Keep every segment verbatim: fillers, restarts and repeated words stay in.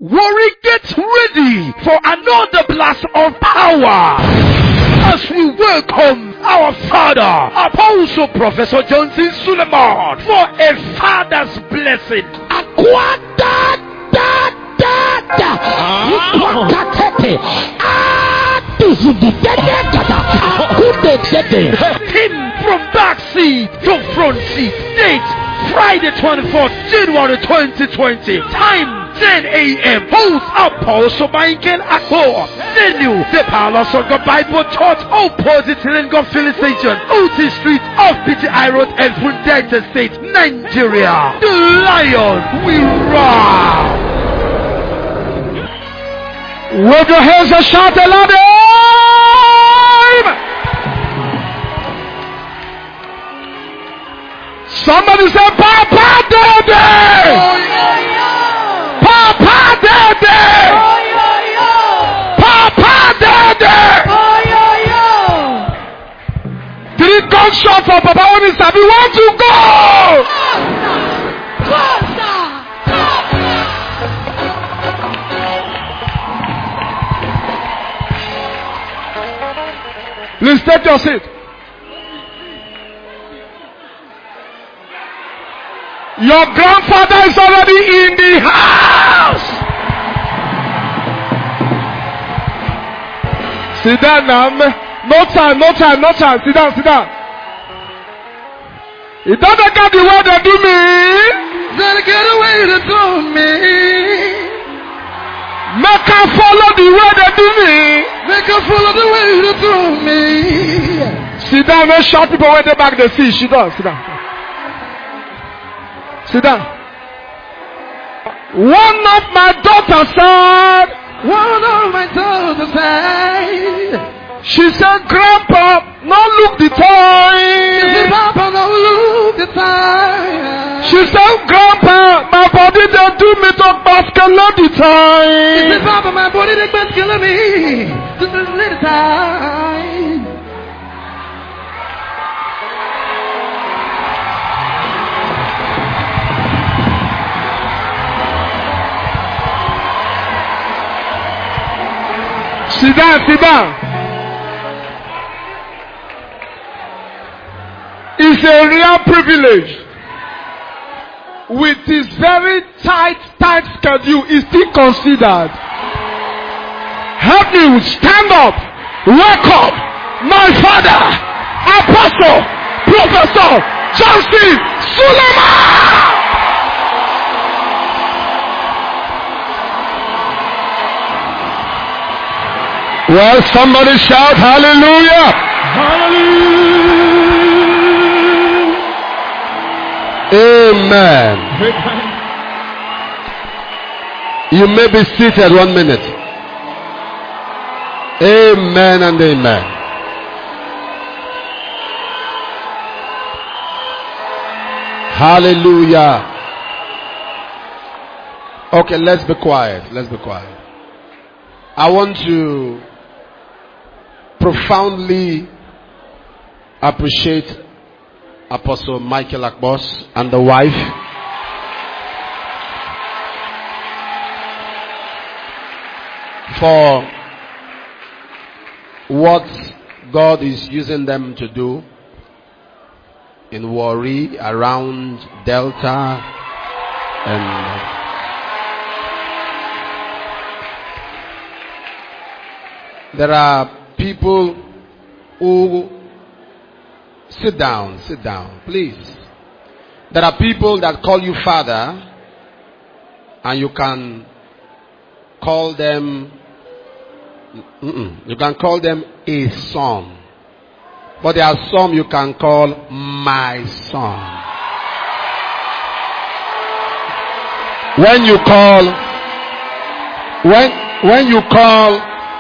Warri, get ready for another blast of power as we welcome our father, Apostle Professor Johnson Suleiman, for a father's blessing. Him from back seat to front seat. Date Friday twenty-fourth January twenty twenty. Time ten a.m. Host Apostle Michael Akpo. Venue the Palace of the Bible Church opposite Lingard Filling Station, O T Street off P T I Road, Elfun Delta State, Nigeria. The Lion will roar. With your hands and shout aloud. Somebody say, Papa Daddy! Oh, yeah, yeah. Papa Daddy! Oh, yeah, yeah. Papa Daddy! Oh, yeah, yeah. Three gunshots for Papa Onisa. We want to go! Closer! Closer! Please take your seat. Your grandfather is already in the house. Sit down now. No time, no time, no time. Sit down, sit down. It doesn't get the way they do me. Doesn't get the way they do me. Make her follow the way they do me. Make her follow the way they do me. Sit down, no short people when they back the seat. Sit down, sit down. Sit down. One of my daughters said, one of my daughters said, she said, Grandpa, no look the time. She said, Grandpa, no look the time. She said, Grandpa, my body they do me to basket not the time. She said, Grandpa, my body they basket me to the little time. Sit down, sit down. It's a real privilege. With his very tight, tight schedule, is still considered. Help me stand up. Welcome my father, Apostle Professor Johnson Suleiman. Well, somebody shout hallelujah. Hallelujah. Amen. You may be seated one minute. Amen and amen. Hallelujah. Okay, let's be quiet. Let's be quiet. I want to profoundly appreciate Apostle Michael Akbos and the wife for what God is using them to do in Warri, around Delta, and there are people who sit down, sit down, please. There are people that call you father, and you can call them, mm-mm, you can call them a son. But there are some you can call my son. When you call, when when you call.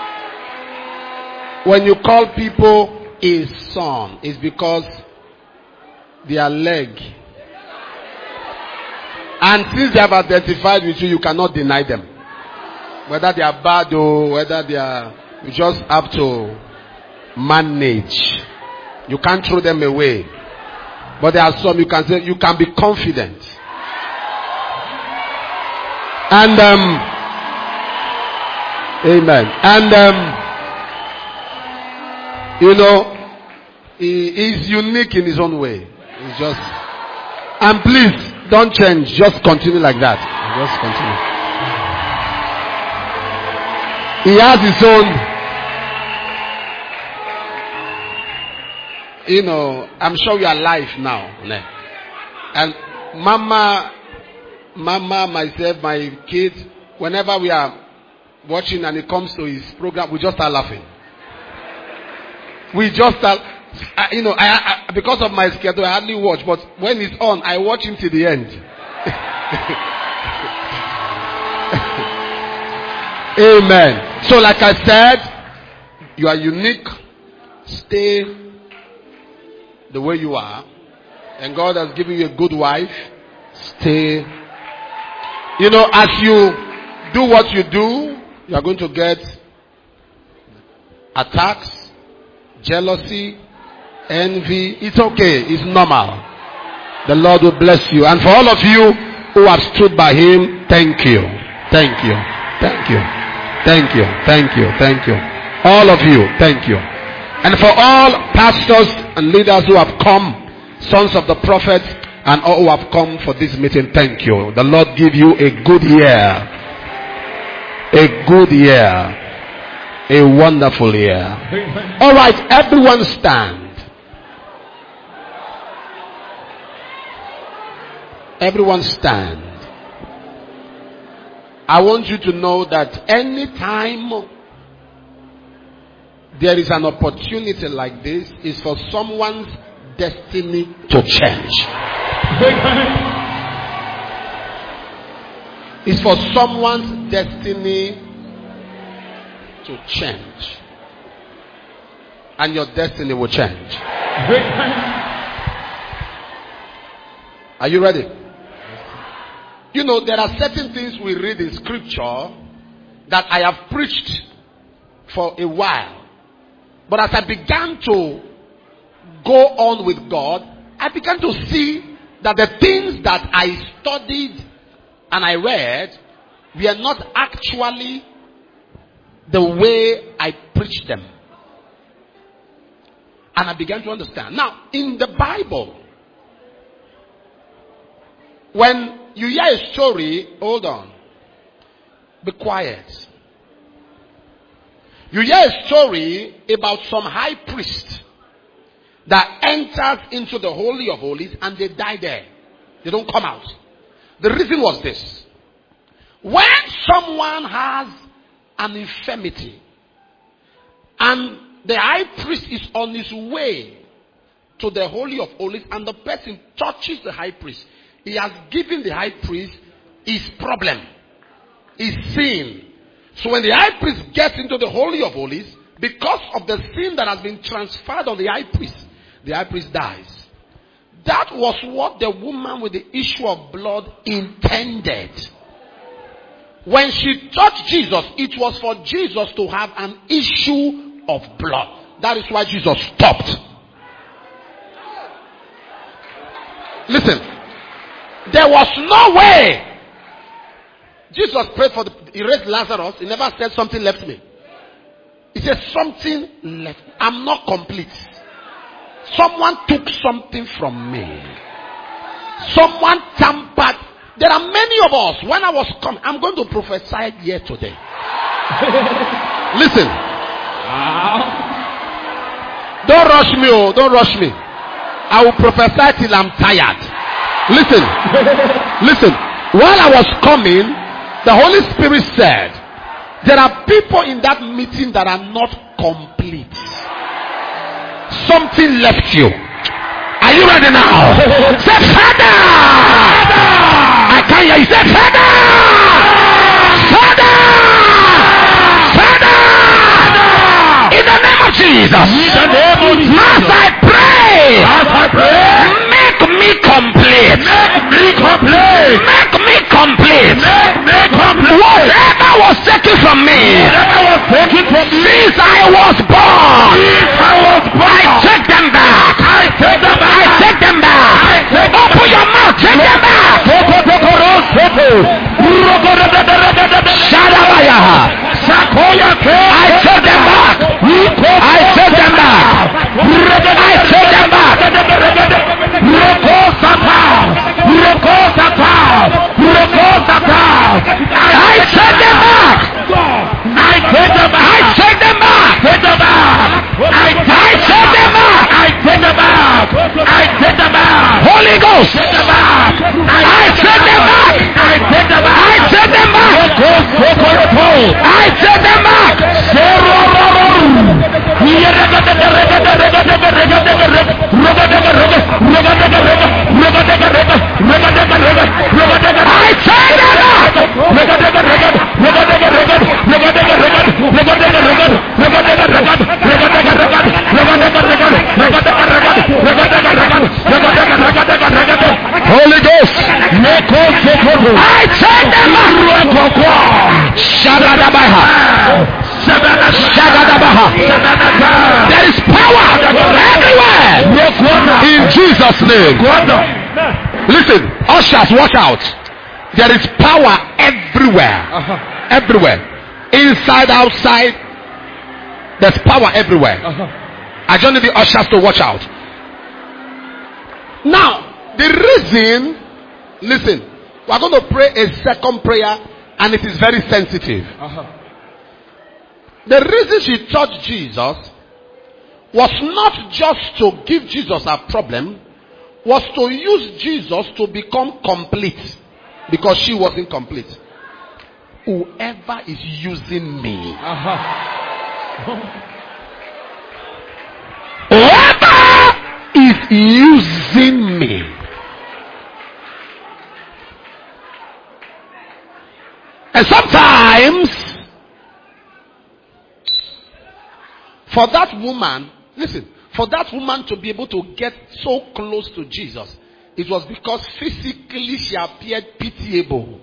When you call people a son, it's because their leg. And since they have identified with you, you cannot deny them. Whether they are bad or whether they are, you just have to manage. You can't throw them away. But there are some you can say, you can be confident. And um, Amen. And um, you know, he is unique in his own way. It's just, and please don't change. Just continue like that. Just continue. He has his own. You know, I'm sure you are live now. And Mama, Mama, myself, my kids, whenever we are watching and it comes to his program, we just start laughing. We just start, uh, you know, I, I, because of my schedule, I hardly watch. But when it's on, I watch him till the end. Amen. So like I said, you are unique. Stay the way you are. And God has given you a good wife. Stay. You know, as you do what you do, you are going to get attacks, jealousy, envy. It's okay. It's normal. The Lord will bless you. And for all of you who have stood by him, thank you. Thank you. Thank you. Thank you. Thank you. Thank you. All of you, thank you. And for all pastors and leaders who have come, sons of the prophets, and all who have come for this meeting, thank you. The Lord give you a good year. A good year. A wonderful year. All right, everyone stand. Everyone stand. I want you to know that anytime there is an opportunity like this, is for someone's destiny to change. It's for someone's destiny to change. And your destiny will change. Are you ready? You know, there are certain things we read in scripture that I have preached for a while. But as I began to go on with God, I began to see that the things that I studied and I read were not actually the way I preached them. And I began to understand. Now, in the Bible, when you hear a story, hold on. Be quiet. You hear a story about some high priest that enters into the Holy of Holies and they die there. They don't come out. The reason was this. When someone has an infirmity and the high priest is on his way to the Holy of Holies and the person touches the high priest, he has given the high priest his problem, his sin. So when the high priest gets into the Holy of Holies, because of the sin that has been transferred on the high priest, the high priest dies. That was what the woman with the issue of blood intended. When she touched Jesus, it was for Jesus to have an issue of blood. That is why Jesus stopped. Listen. There was no way. Jesus prayed for the, he raised Lazarus. He never said something left me. He said something left. I'm not complete. Someone took something from me. Someone tampered. There are many of us. When I was coming, I'm going to prophesy here today. Listen. Don't rush me. Oh, don't rush me. I will prophesy till I'm tired. Listen. Listen. While I was coming, the Holy Spirit said, there are people in that meeting that are not complete. Something left you. Are you ready now? Say, Father! I can't hear you. Say, Father! Father! Father! In the name of Jesus. In the name of Jesus. As I pray. As I pray. Make me complete. Make me complete. Make me complete. Make me complete. Whatever was taken from me. Whatever was taken from me. Since I was born. Since I was born. I take them back. I take them back. I take them back. I take them Open back. Your mouth. Take them back. Shadabayaha. I take them back. Shagadabaha. Shagadabaha. There is power everywhere. In Jesus' name. Listen, ushers, watch out. There is power everywhere. Uh-huh. Everywhere. Inside, outside. There's power everywhere. Uh-huh. I just need the ushers to watch out. Now, the reason, listen, we're going to pray a second prayer and it is very sensitive. Uh-huh. The reason she touched Jesus was not just to give Jesus a problem, was to use Jesus to become complete. Because she wasn't complete. Whoever is using me, uh-huh. whoever is using me, and sometimes for that woman, listen, for that woman to be able to get so close to Jesus, it was because physically she appeared pitiable.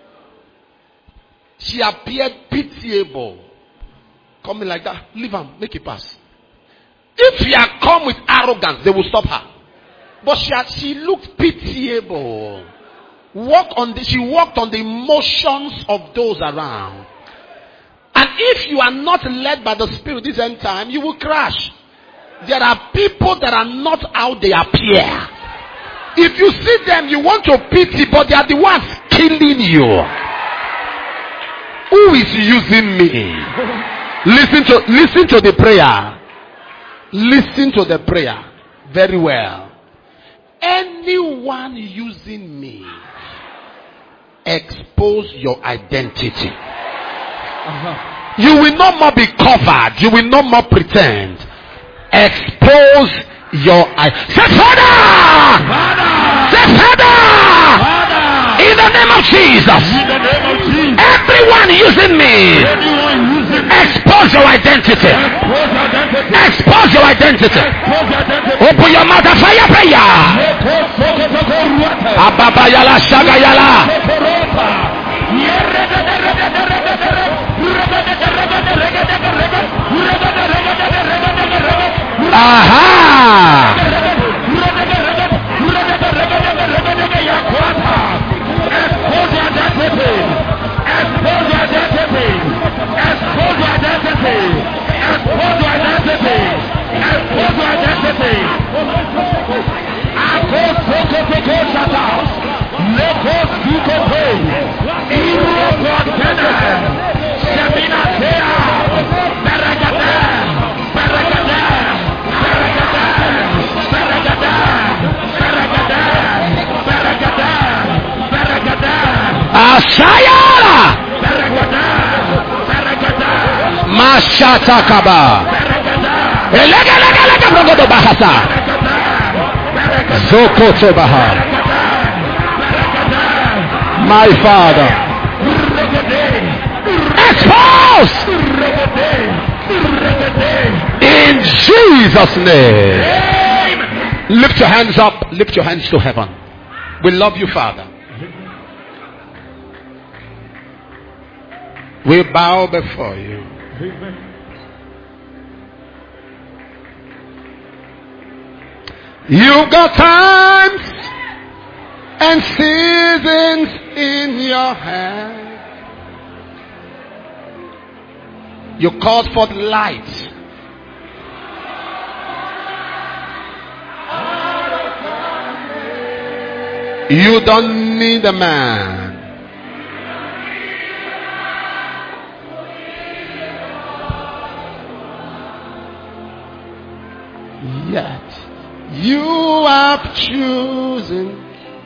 She appeared pitiable. Coming like that, leave her, make it pass. If she had come with arrogance, they would stop her. But she had, she looked pitiable. Walk on the, she walked on the emotions of those around. And if you are not led by the Spirit this end time, you will crash. There are people that are not how they appear. If you see them, you want to pity, but they are the ones killing you. Who is using me? Listen to listen to the prayer. Listen to the prayer very well. Anyone using me, expose your identity. Uh-huh. You will no more be covered. You will no more pretend. Expose your identity. Say, Father! Father! Say, Father! Father! In the name of Jesus. In the name of Jesus. Everyone using me. Everyone using me. Expose your identity. Expose your identity. Open your mouth and fire prayer. Ababa yala shaga yala. Aha! Asayala Mashata Kaba Elega lega lega brogodo bahasa Zokoto Bahar. My Father, expose in Jesus' name. Lift your hands up, lift your hands to heaven. We love you, Father. We bow before you. You've got times and seasons in your hand. You called forth light. You don't need a man. Yet you have chosen.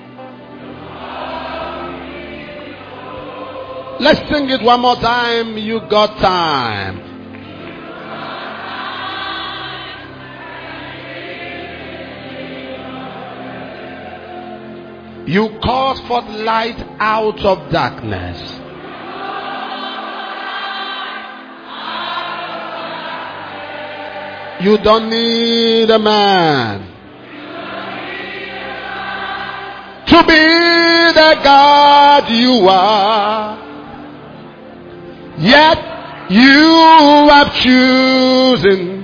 Let's sing it one more time. You got time. You called forth light out of darkness. You don't need a man to be the God you are. Yet you have chosen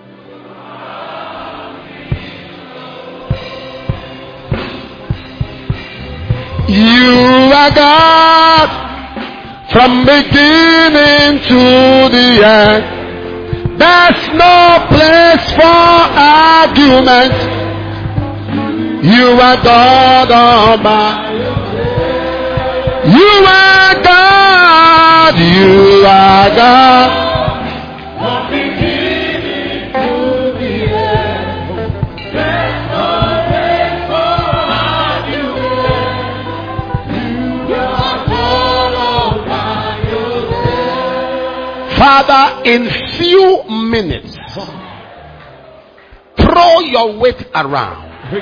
you are God from beginning to the end. There's no place for argument. You are God Almighty. You are God. You are God. From beginning to the end. There's no place for argument. You are God Almighty. Father, in few minutes, throw your weight around.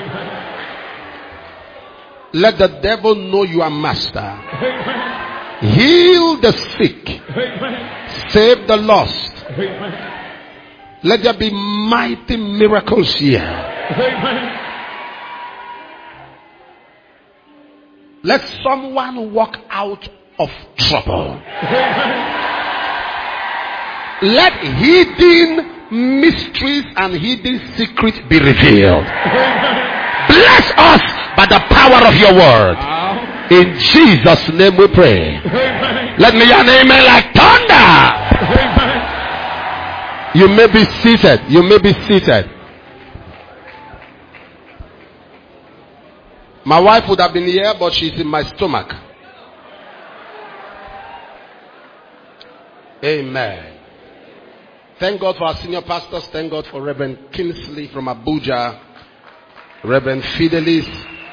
Let the devil know you are master. Amen. Heal the sick. Amen. Save the lost. Amen. Let there be mighty miracles here. Amen. Let someone walk out of trouble. Amen. Let hidden mysteries and hidden secrets be revealed. Amen. Bless us by the power of your word. In Jesus' name we pray. Amen. Let me hear an amen like thunder. Amen. You may be seated. You may be seated. My wife would have been here, but she's in my stomach. Amen. Thank God for our senior pastors. Thank God for Reverend Kingsley from Abuja. Reverend Fidelis.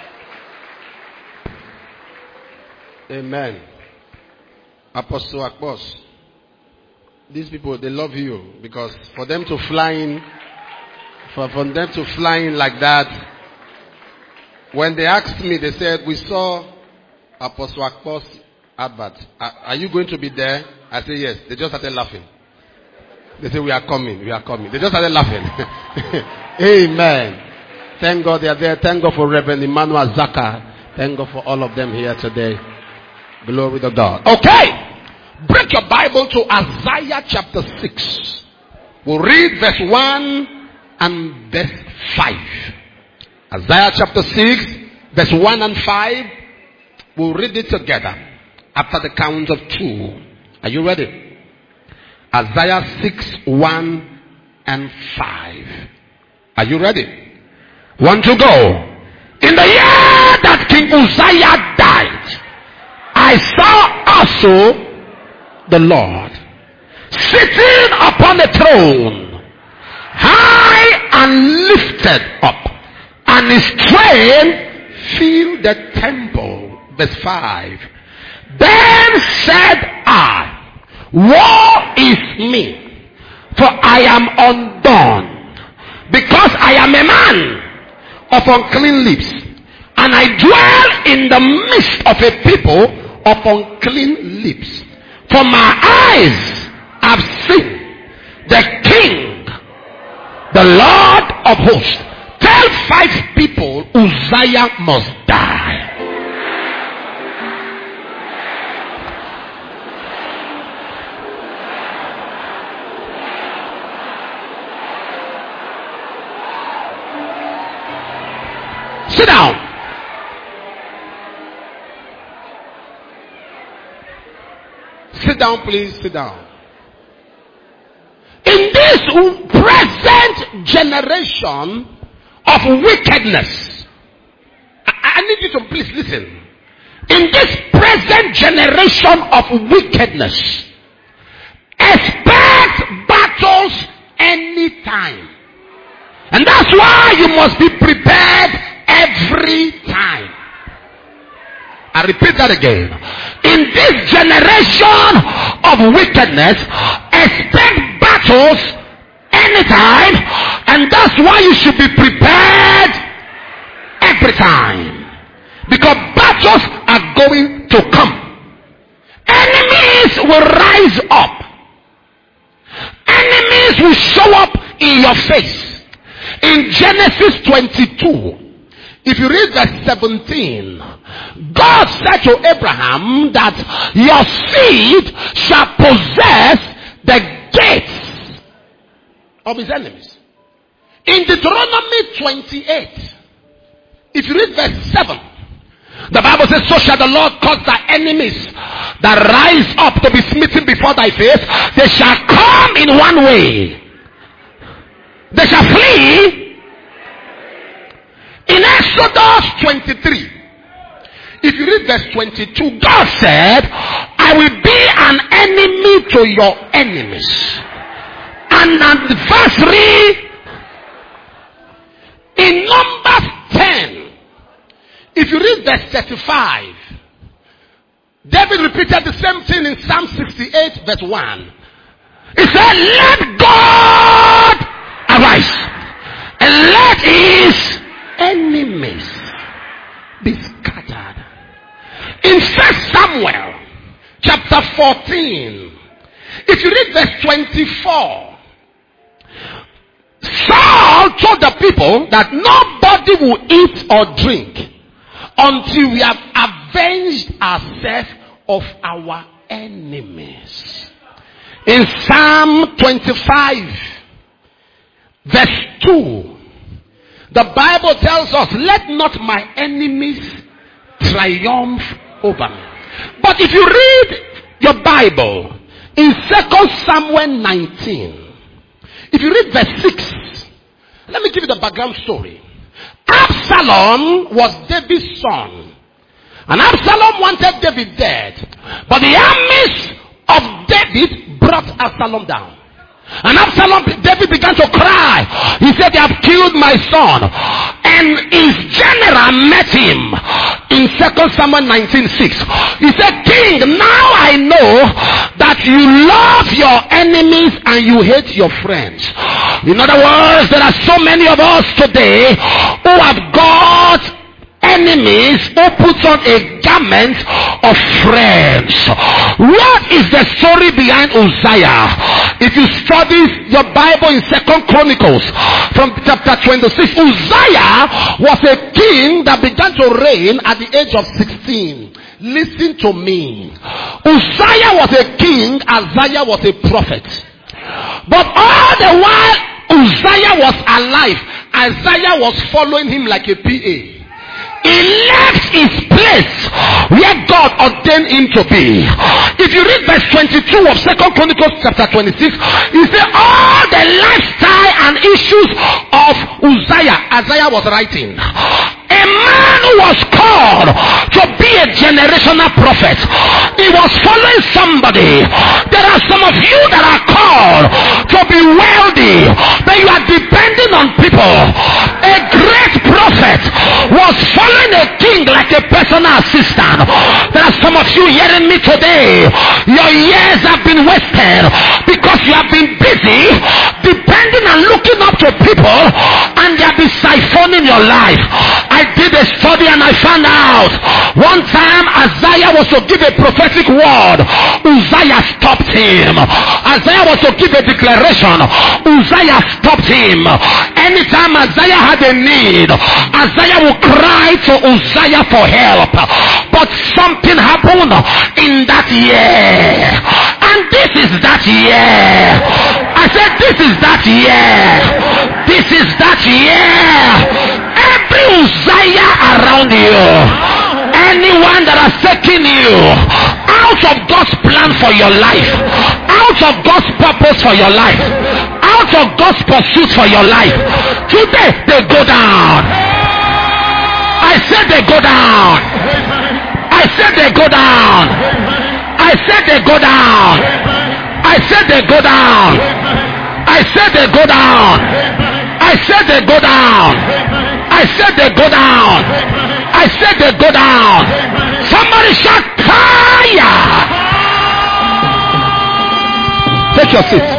Amen. Apostle Akbos. These people, they love you because for them to fly in, for, for them to fly in like that, when they asked me, they said, we saw Apostle Akbos advert. Are, are you going to be there? I said, yes. They just started laughing. They said, we are coming, we are coming. They just started laughing. Amen. Thank God they are there. Thank God for Reverend Emmanuel Zaka. Thank God for all of them here today. Glory to God. Okay. Break your Bible to Isaiah chapter six. We'll read verse one and verse five. Isaiah chapter six, verse one and five. We'll read it together after the count of two. Are you ready? Isaiah six, one and five. Are you ready? One to go. In the year that King Uzziah died, I saw also the Lord sitting upon a throne, high and lifted up, and his train filled the temple. Verse five. Then said I, woe is me, for I am undone, because I am a man of unclean lips, and I dwell in the midst of a people of unclean lips. For my eyes have seen the King, the Lord of hosts. Tell five people Uzziah must die. Sit down. Sit down, please. Sit down. In this present generation of wickedness, I, I need you to please listen. In this present generation of wickedness, expect battles anytime. And that's why you must be prepared every time. I repeat that again. In this generation of wickedness, expect battles anytime, and that's why you should be prepared every time. Because battles are going to come. Enemies will rise up. Enemies will show up in your face. In Genesis twenty-two, If you read verse seventeen, God said to Abraham that your seed shall possess the gates of his enemies. In Deuteronomy twenty-eight, if you read verse seven, the Bible says, so shall the Lord cause thy enemies that rise up to be smitten before thy face. They shall come in one way. They shall flee. In Exodus twenty-three, if you read verse twenty-two, God said, I will be an enemy to your enemies. And adversary. In Numbers ten, if you read verse thirty-five, David repeated the same thing in Psalm sixty-eight verse one. He said, let God arise and let his enemies be scattered. In First Samuel chapter fourteen, if you read verse twenty-four, Saul told the people that nobody will eat or drink until we have avenged ourselves of our enemies. In Psalm twenty-five verse two, the Bible tells us, let not my enemies triumph over me. But if you read your Bible in Second Samuel nineteen, if you read verse six, let me give you the background story. Absalom was David's son. And Absalom wanted David dead. But the armies of David brought Absalom down. And Absalom, David began to cry. He said, they have killed my son. And his general met him in Second Samuel nineteen six. He said, King, now I know that you love your enemies and you hate your friends. In other words, there are so many of us today who have got enemies who put on a garment of friends. What is the story behind Uzziah? If you study your Bible in Second Chronicles from chapter twenty-six, Uzziah was a king that began to reign at the age of sixteen. Listen to me. Uzziah was a king, Isaiah was a prophet. But all the while Uzziah was alive, Isaiah was following him like a P A. He left his place where God ordained him to be. If you read verse twenty-two of Second Chronicles chapter twenty-six, you see all the lifestyle and issues of Uzziah, Isaiah was writing. A man who was called to be a generational prophet. He was following somebody. There are some of you that are called to be wealthy, but you are depending on people. A great prophet was following a king like a personal assistant. There are some of you hearing me today. Your years have been wasted because you have been busy depending and looking up to people, and they have been siphoning your life. I did a study and I found out one time Isaiah was to give a prophetic word, Uzziah stopped him. Isaiah was to give a declaration, Uzziah stopped him. Anytime Isaiah had a need, Isaiah would cry to Uzziah for help. But something happened in that year, and this is that year. I said this is that year. This is that year. Every Uzziah around you, anyone that has taken you out of God's plan for your life, out of God's purpose for your life, out of God's pursuit for your life, today they go down. I said they go down. I said they go down. I said they go down. I said they go down. I said they go down. I said they go down. I said they go down. I said they go down. Somebody shout fire. Take your seat.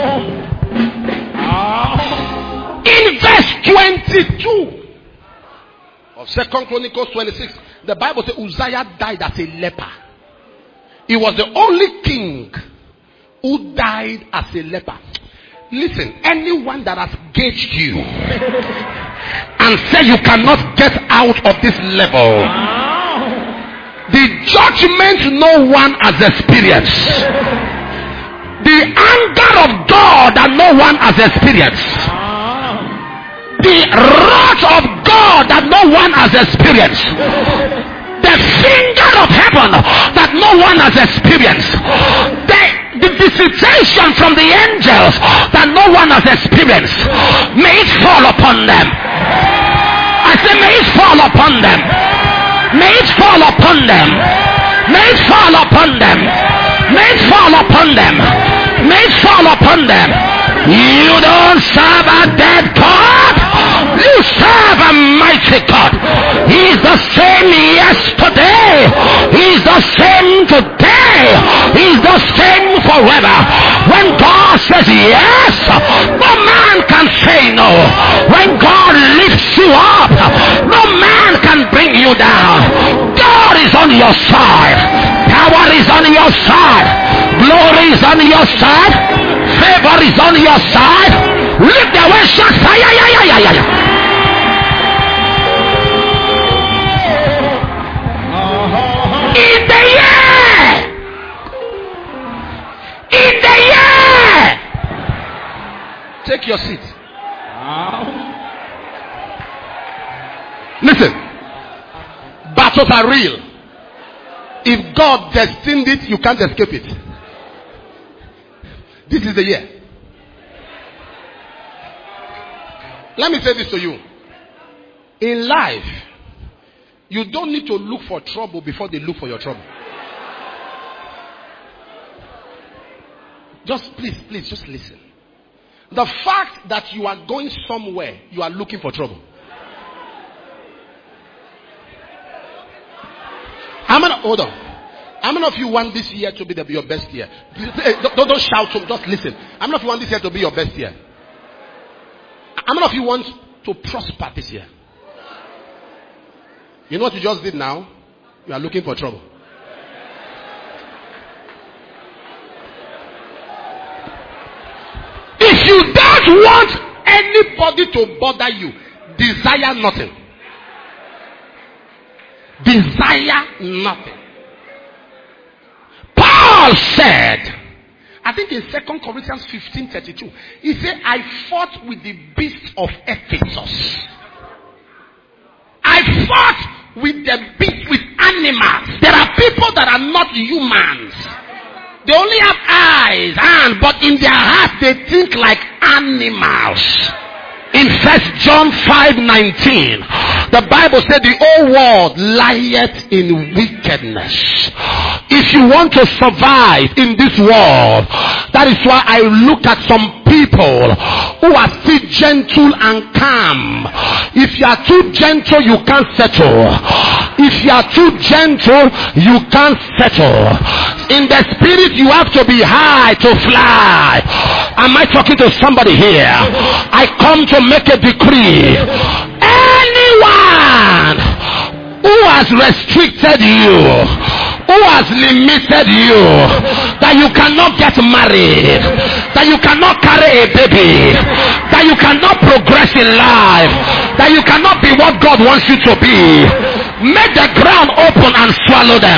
In verse twenty-two of Second Chronicles twenty-six, the Bible says Uzziah died as a leper. He was the only king who died as a leper. Listen, anyone that has gauged you and say you cannot get out of this level. The judgment no one has experienced. The anger of God that no one has experienced. The wrath of God that no one has experienced. The finger of heaven that no one has experienced. The, the visitation from the angels that no one has experienced. May it fall upon them. I say may it fall upon them. May it fall upon them. May it fall upon them. May it fall upon them. May it fall upon them. You don't serve a dead God. You serve a mighty God. He's the same yesterday. He's the same today. He's the same forever. When God says yes, no man can say no. When God lifts you up, no man can bring you down. God is on your side. Power is on your side. Glory is on your side. Favor is on your side. Lift the way, shout fire, yeah, yeah, yeah, yeah. In the year, in the year. Take your seat. Listen, battles are real. If God destined it, you can't escape it. This is the year. Let me say this to you. In life, you don't need to look for trouble before they look for your trouble. Just please, please, just listen. The fact that you are going somewhere, you are looking for trouble. How many, hold on. How many of you want this year to be the, your best year? Don't, don't shout, just listen. How many of you want this year to be your best year? How many of you want to prosper this year? You know what you just did now? You are looking for trouble. If you don't want anybody to bother you, desire nothing. Desire nothing. Paul said, I think in Second Corinthians fifteen thirty-two, he said, I fought with the beasts of Ephesus. I fought with the beasts, with animals. There are people that are not humans. They only have eyes, hands, but in their hearts they think like animals. In First John five nineteen, the Bible said the whole world lieth in wickedness. If you want to survive in this world, that is why I look at some people who are still gentle and calm. If you are too gentle, you can't settle. If you are too gentle, you can't settle. In the spirit, you have to be high to fly. Am I talking to somebody here? I come to make a decree. Anyone who has restricted you, who has limited you, that you cannot get married, that you cannot carry a baby, that you cannot progress in life, that you cannot be what God wants you to be, make the ground open and swallow them.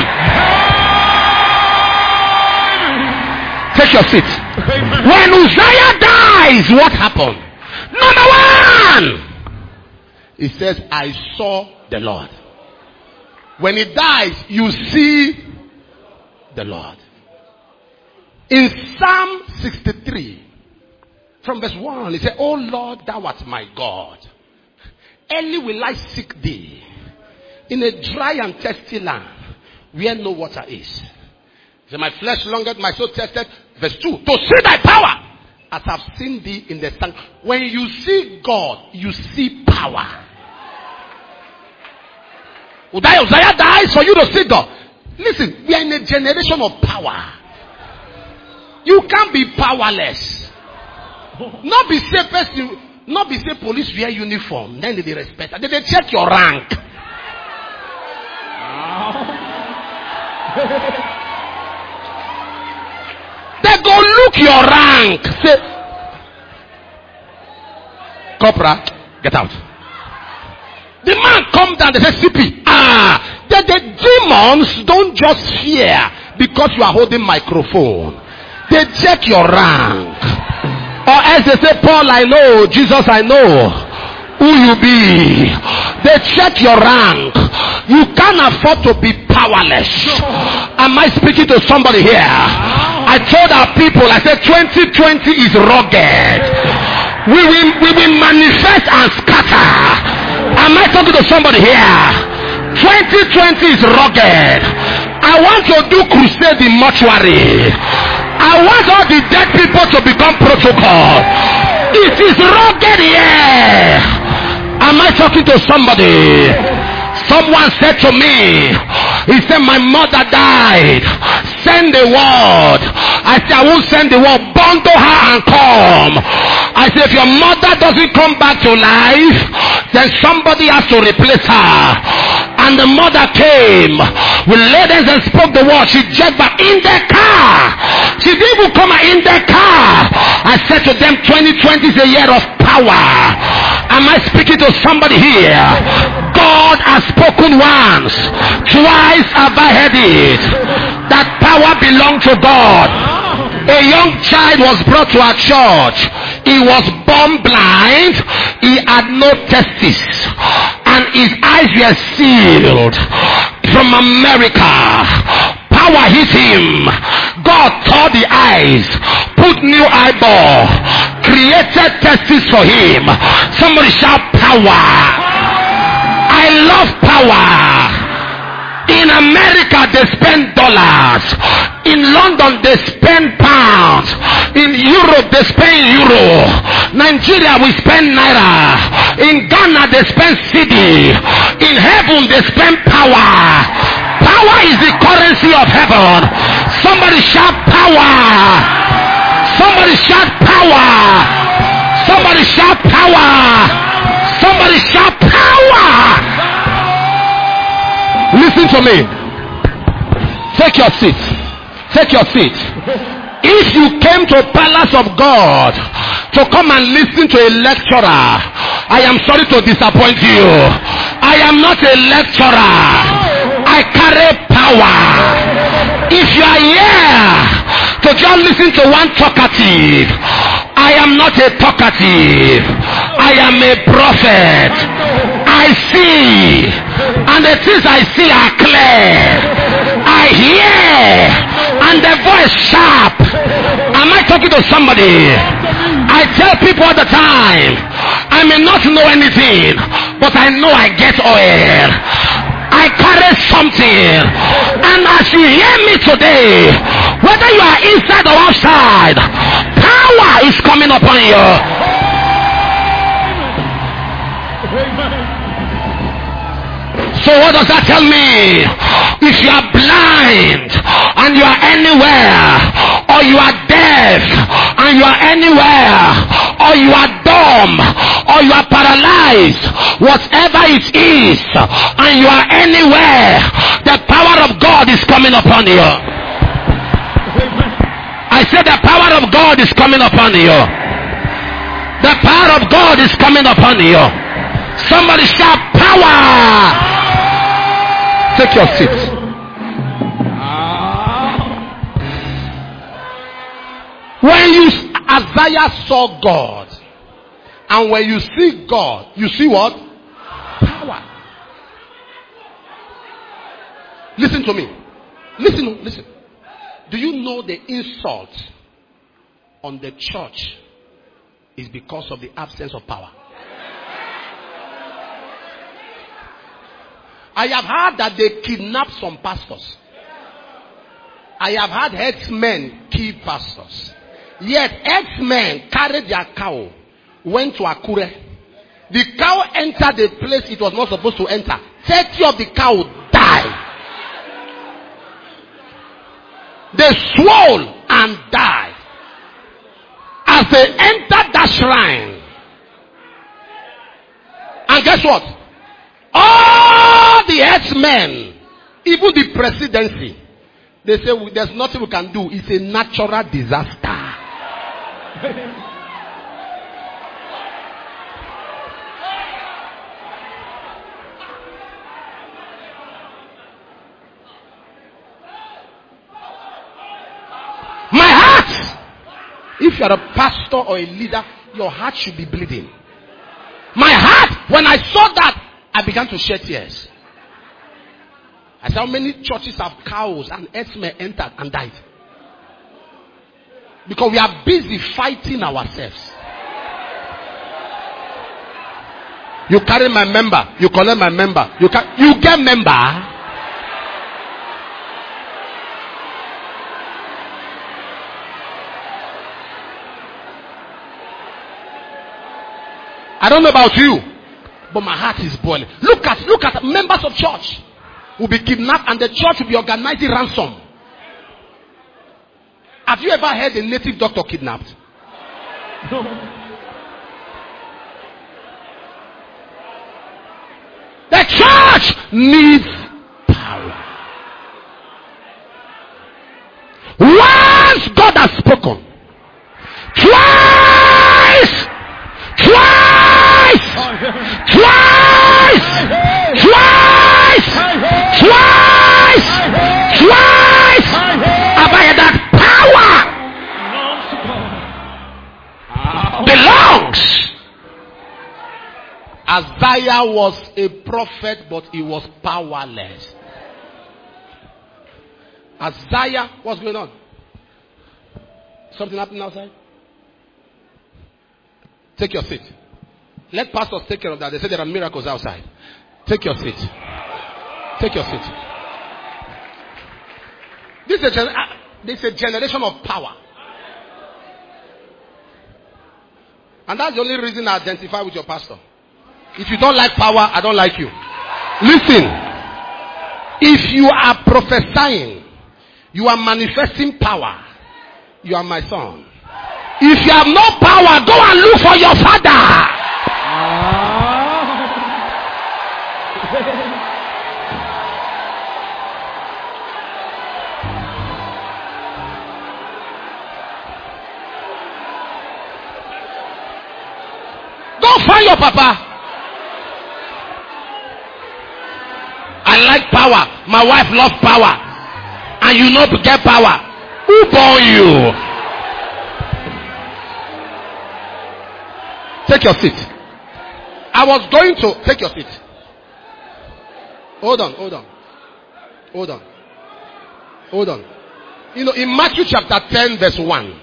Take your seat. When Uzziah dies, what happened? Number one, he says, I saw the Lord. When he dies, you see the Lord. In Psalm sixty-three, from verse one, he said, O Lord, thou art my God. Early will I seek thee in a dry and thirsty land where no water is. He said, my flesh longeth, my soul thirsted. Verse two, to see thy power as I've seen thee in the sun. When you see God, you see power. Uzziah dies for you to see God. Listen, we are in a generation of power. You can't be powerless. Not be say person, not be say police wear uniform. Then they respect. Then they check your rank. They go look your rank. Say, Corporal, get out. come down, they say, C P. Ah, the, the demons don't just fear because you are holding microphone. They check your rank. Or as they say, Paul, I know. Jesus, I know who you be. They check your rank. You can't afford to be powerless. Am I speaking to somebody here? I told our people, I said twenty twenty is rugged. We will, we will manifest and scatter. Am I talking to somebody here? twenty twenty is rugged. I want to do crusade in mortuary. I want all the dead people to become protocol. It is rugged here. Am I talking to somebody? Someone said to me, he said, my mother died. Send the word. I said, I won't send the word. Bundle her and come. I said, if your mother doesn't come back to life, then somebody has to replace her. And the mother came. We ladies and spoke the word. She just back in the car. She didn't even come in the car. I said to them, twenty twenty is a year of power. Am I speaking to somebody here? God has spoken once. Twice have I heard it. That power belongs to God. A young child was brought to our church. He was born blind. He had no testes. And his eyes were sealed. From America. Power hit him. God tore the eyes. Put new eyeball. Created testes for him. Somebody shout power. I love power. In America they spend dollars. In London they spend pounds. In Europe they spend euro. Nigeria we spend naira. In Ghana they spend cedi. In heaven they spend power. Power is the currency of heaven. Somebody shout power. Somebody shout power. Somebody shout power. Somebody shout power. Listen to me. Take your seat. Take your seat. If you came to Palace of God to come and listen to a lecturer, I am sorry to disappoint you. I am not a lecturer. I carry power. If you are here to just listen to one talkative, I am not a talkative. I am a prophet. I see, and the things I see are clear. I hear, and the voice sharp. Am I talking to somebody? I tell people all the time, I may not know anything, but I know I get oil. I carry something. And as you hear me today, whether you are inside or outside, power is coming upon you. So what does that tell me? If you are blind and you are anywhere, or you are deaf and you are anywhere, or you are dumb, or you are paralyzed, whatever it is, and you are anywhere, the power of God is coming upon you. I said the power of God is coming upon you. The power of God is coming upon you. Somebody shout power. Take your seat. When you, Isaiah saw God, and when you see God, you see what? Power. Listen to me. Listen, listen. Do you know the insult on the church is because of the absence of power? I have heard that they kidnapped some pastors. I have had headsmen kill pastors. Yet headsmen carried their cow, went to Akure. The cow entered the place it was not supposed to enter. thirty of the cow died. They swole and died. As they entered that shrine. And guess what? All the headsmen, even the presidency, they say there's nothing we can do. It's a natural disaster. If you are a pastor or a leader, your heart should be bleeding. My heart, when I saw that, I began to shed tears. I saw how many churches have cows and herdsmen entered and died. Because we are busy fighting ourselves. You carry my member, you collect my member, you can you get member. I don't know about you, but my heart is boiling. Look at look at members of church will be kidnapped and the church will be organizing ransom. Have you ever heard a native doctor kidnapped? No. The church needs power. Once God has spoken, twice, twice, twice, twice, twice, twice, have I heard that power belongs. Isaiah was a prophet, but he was powerless. Isaiah, what's going on? Something happening outside? Take your seat. Let pastors take care of that. They say there are miracles outside. Take your seat. Take your seat. This is a, gen- this is a generation of power. And that's the only reason I identify with your pastor. If you don't like power, I don't like you. Listen. If you are prophesying, you are manifesting power, you are my son. If you have no power, go and look for your father. Go find your papa. I like power. My wife loves power. And you know to get power. Who born you? Take your seat. I was going to take your seat. Hold on, hold on. Hold on. Hold on. You know, in Matthew chapter ten, verse one.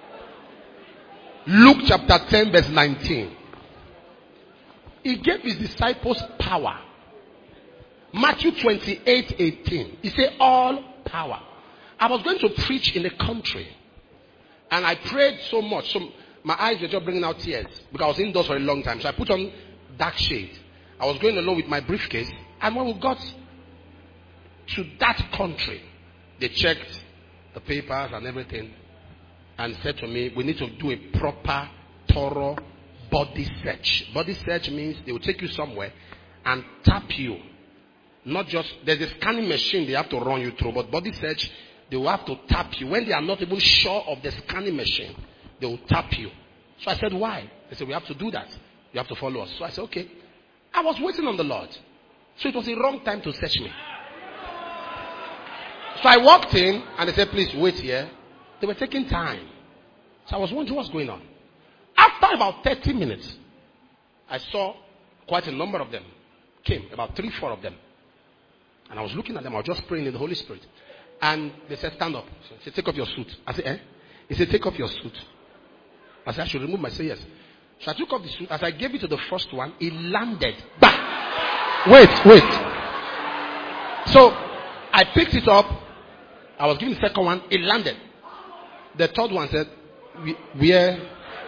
Luke chapter ten, verse nineteen. He gave his disciples power. Matthew twenty-eight, eighteen. He said, all power. I was going to preach in the country. And I prayed so much. So my eyes were just bringing out tears. Because I was indoors for a long time. So I put on dark shade. I was going along with my briefcase. And when we got to that country, they checked the papers and everything. And said to me, we need to do a proper, thorough body search. Body search means they will take you somewhere and tap you. Not just, there's a scanning machine they have to run you through, but body search, they will have to tap you. When they are not even sure of the scanning machine, they will tap you. So I said, why? They said, we have to do that. You have to follow us. So I said, okay. I was waiting on the Lord. So it was a wrong time to search me. So I walked in, and they said, please wait here. They were taking time. So I was wondering what's going on. After about thirty minutes, I saw quite a number of them came, about three, four of them. And I was looking at them. I was just praying in the Holy Spirit. And they said, stand up. So he said, take off your suit. I said, eh? He said, take off your suit. I said, I should remove my suit. Yes. So I took off the suit. As I gave it to the first one, it landed. Bang! Wait, wait. So I picked it up. I was giving the second one. It landed. The third one said, where?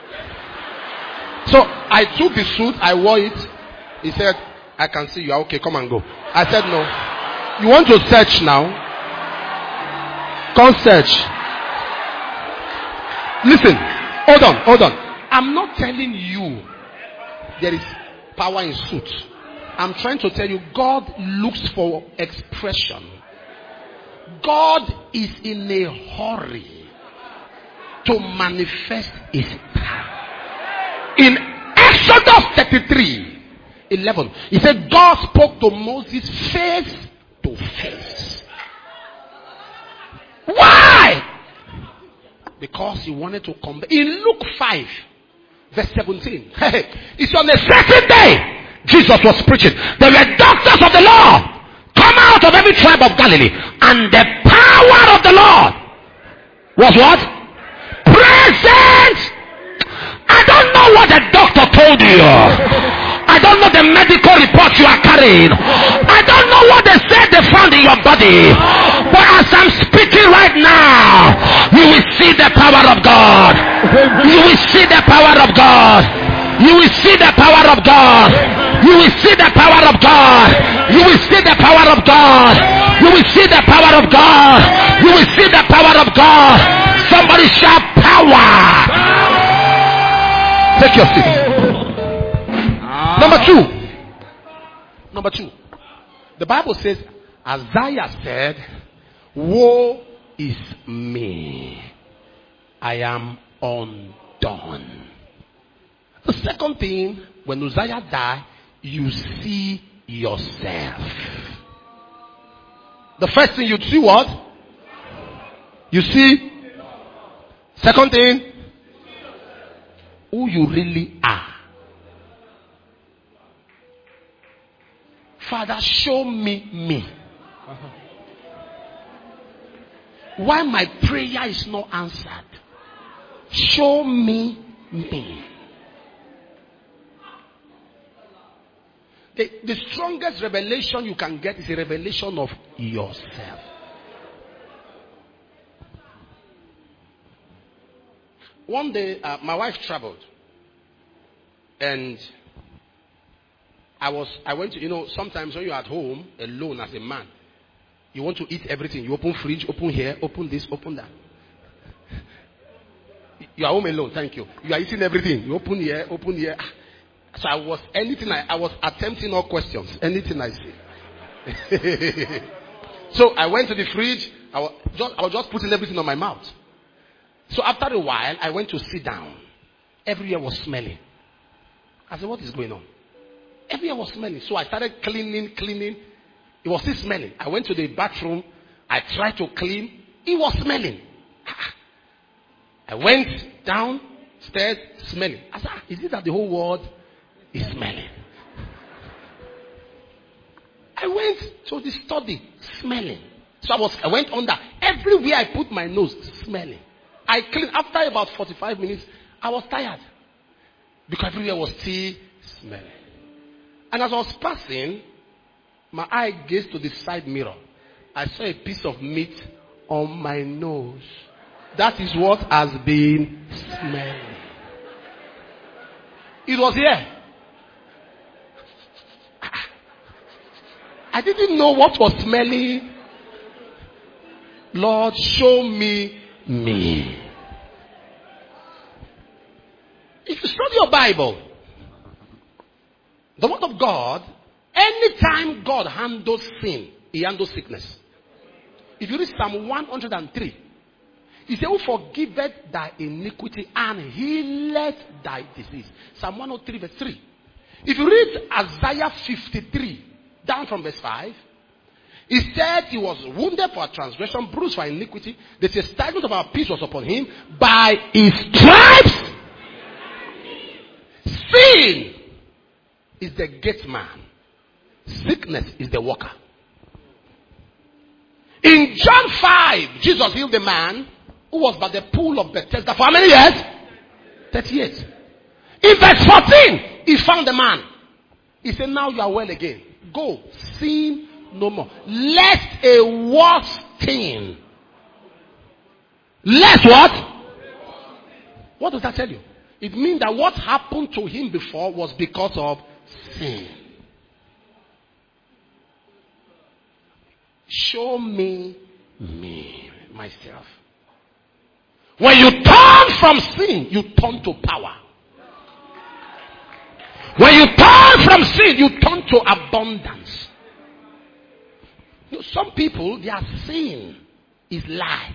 So I took the suit. I wore it. He said, I can see you. Okay, come and go. I said, no. You want to search now? Come search. Listen. Hold on, hold on. I'm not telling you there is power in suit. I'm trying to tell you God looks for expression. God is in a hurry to manifest his power. In Exodus thirty-three, eleven, he said God spoke to Moses face to face. Why? Because he wanted to come back. In Luke five, verse seventeen. It's on the second day Jesus was preaching. There were doctors of the Lord come out of every tribe of Galilee. And the power of the Lord was what? Present. I don't know what the doctor told you. I don't know the medical report you are carrying. I don't know what they said they found in your body. But as I'm speaking right now, you will see the power of God. You will see the power of God. You will see the power of God. You will see the power of God. You will see the power of God. You will see the power of God. You will see the power of God. Somebody shout power. Take your seat. Number two. Number two. The Bible says, Isaiah said, woe is me. I am undone. The second thing, when Uzziah died, you see yourself. The first thing you see what? You see. Second thing, who you really are. Father, show me me. Uh-huh. Why my prayer is not answered? Show me me. The, the strongest revelation you can get is a revelation of yourself. One day, uh, my wife traveled, and I was, I went to, you know, sometimes when you're at home alone as a man, you want to eat everything. You open fridge, open here, open this, open that. You are home alone, thank you. You are eating everything. You open here, open here. So I was, anything I, I was attempting all questions. Anything I see. So I went to the fridge. I was, just, I was just putting everything on my mouth. So after a while, I went to sit down. Everywhere was smelling. I said, what is going on? Everywhere was smelling. So I started cleaning, cleaning. It was still smelling. I went to the bathroom. I tried to clean. It was smelling. I went downstairs, smelling. I said, is it that the whole world is smelling? I went to the study, smelling. So I was, I went under. Everywhere I put my nose, smelling. I cleaned. After about forty-five minutes, I was tired. Because everywhere was still smelling. And as I was passing, my eye gazed to the side mirror. I saw a piece of meat on my nose. That is what has been smelling. It was here. I didn't know what was smelling. Lord, show me me. If you study your Bible, the word of God, anytime God handles sin, he handles sickness. If you read Psalm one hundred three, he said, who forgiveth thy iniquity and healeth thy disease. Psalm one hundred three verse three. If you read Isaiah fifty-three, down from verse five, he said he was wounded for our transgression, bruised for our iniquity. The chastisement of our peace was upon him. By his stripes, sin is the gate man. Sickness is the worker. In John five, Jesus healed the man who was by the pool of Bethesda for how many years? thirty-eight. In verse fourteen, he found the man. He said, now you are well again. Go, sin no more. Lest a worse thing. Lest what? What does that tell you? It means that what happened to him before was because of sin. Show me me, myself. When you turn from sin, you turn to power. When you turn from sin, you turn to abundance. You know, some people, their sin is lie.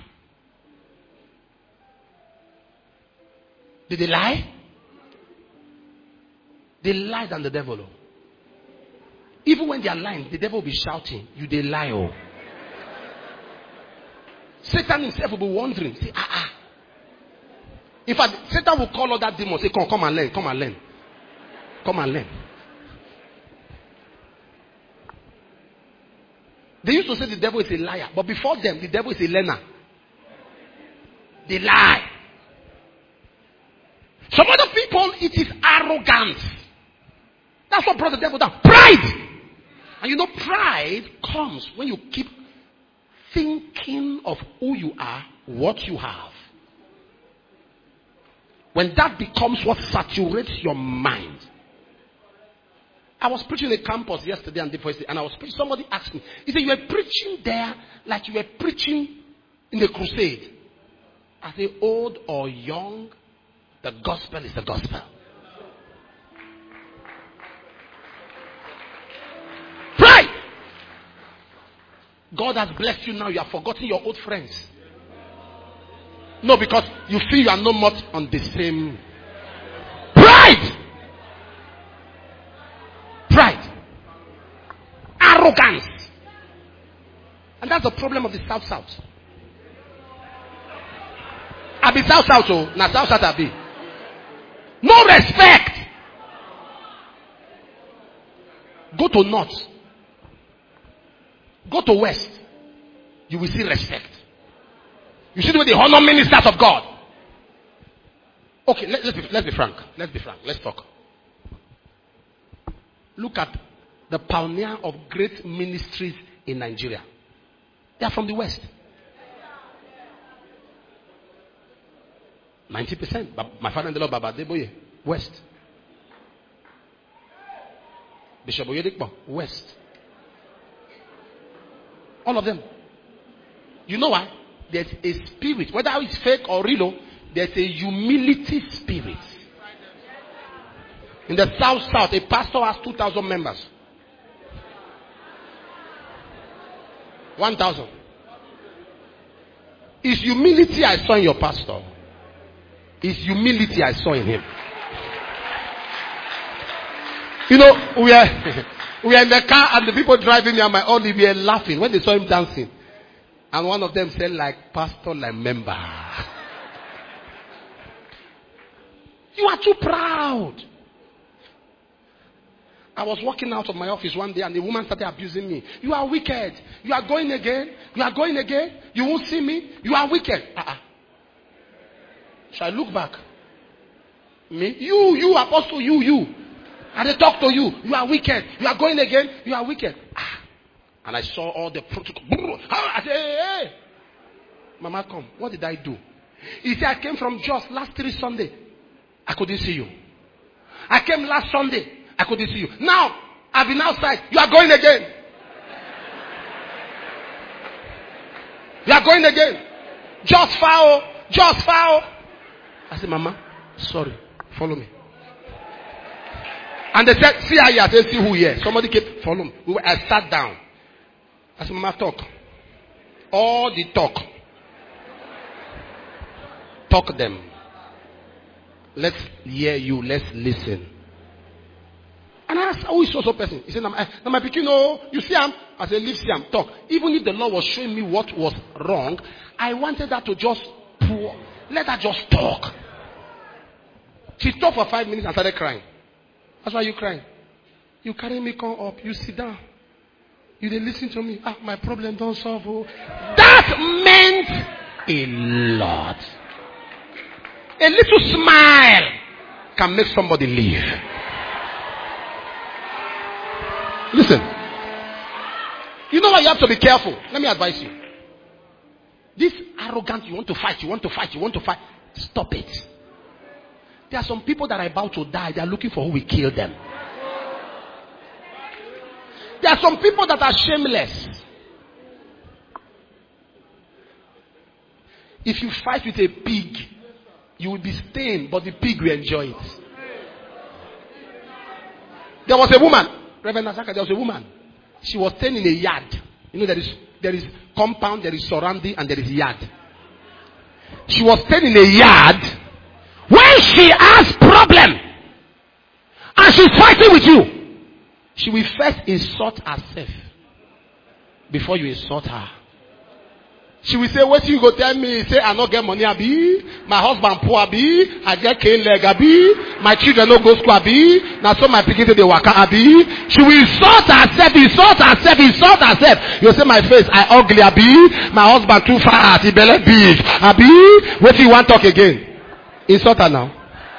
Did they lie? They lie than the devil. Oh. Even when they are lying, the devil will be shouting, you they lie. Oh. Satan himself will be wondering, say, ah, ah. In fact, Satan will call all that demon, say, come, come and learn, come and learn. Come and learn. They used to say the devil is a liar. But before them, the devil is a learner. They lie. Some other people, it is arrogance. That's what brought the devil down. Pride. And you know, pride comes when you keep thinking of who you are, what you have. When that becomes what saturates your mind. I was preaching in a campus yesterday and the first day, and I was preaching. Somebody asked me, he said, you were preaching there like you were preaching in the crusade. I say, old or young, the gospel is the gospel. Pride. God has blessed you now. You have forgotten your old friends. No, because you feel you are no more on the same. Pride. Pride. Arrogance. And that's the problem of the South South. I be South South, oh, now South South I be. No respect. Go to North. Go to West. You will see respect. You see the way they honor ministers of God. Okay, let, let's, be, let's be frank. Let's be frank. Let's talk. Look at the pioneer of great ministries in Nigeria. They are from the West. ninety percent. My father-in-law, Baba Deboye, West. Bishop Oyedikpo, West. All of them. You know why? There's a spirit, whether it's fake or real, there's a humility spirit. In the South South, a pastor has two thousand members. one thousand. It's humility I saw in your pastor. It's humility I saw in him. You know, we are, we are in the car and the people driving me and my own, we were laughing when they saw him dancing. And one of them said, like pastor, like member. You are too proud. I was walking out of my office one day and the woman started abusing me. You are wicked. You are going again. You are going again. You won't see me. You are wicked. Uh-uh. So I look back. Me? You, you, apostle, you, you. And they talk to you. You are wicked. You are going again. You are wicked. Ah. And I saw all the protocol. I said, hey, hey. Mama, come. What did I do? He said, I came from Jos last three Sunday. I couldn't see you. I came last Sunday. I couldn't see you. Now, I've been outside. You are going again. You are going again. Just foul. Just foul. I said, Mama, sorry. Follow me. And they said, see how you are. They see who here. Somebody kept follow me. I sat down. I said, Mama, talk. All the talk. Talk them. Let's hear you. Let's listen. And I asked, who is so person? He said, now my picking, no, you see him? I said, leave Siam, talk. Even if the Lord was showing me what was wrong, I wanted her to just pour. Let her just talk. She talked for five minutes and started crying. That's why you crying. You carry me come up, you sit down. You didn't listen to me. Ah, my problem don't solve. Oh. That meant a lot. A little smile can make somebody leave. Listen. You know why you have to be careful? Let me advise you. This arrogant, you want to fight, you want to fight, you want to fight. Stop it. There are some people that are about to die. They are looking for who will kill them. There are some people that are shameless. If you fight with a pig, you will be stained, but the pig will enjoy it. There was a woman, Reverend Nasaka, there was a woman. She was staying in a yard. You know, there is there is compound, there is surrounding, and there is yard. She was staying in a yard. When she has problem, and she's fighting with you, she will first insult herself before you insult her. She will say, what you go tell me? Say, I not get money, abi. My husband poor, abi. I get cane leg, abi. My children no go school, abi. Now so my picking to the waka, abi. She will insult herself, insult herself, insult herself. You say, my face, I ugly, abi. My husband too fat, he belly big, abi. What you want talk again? Insult her now.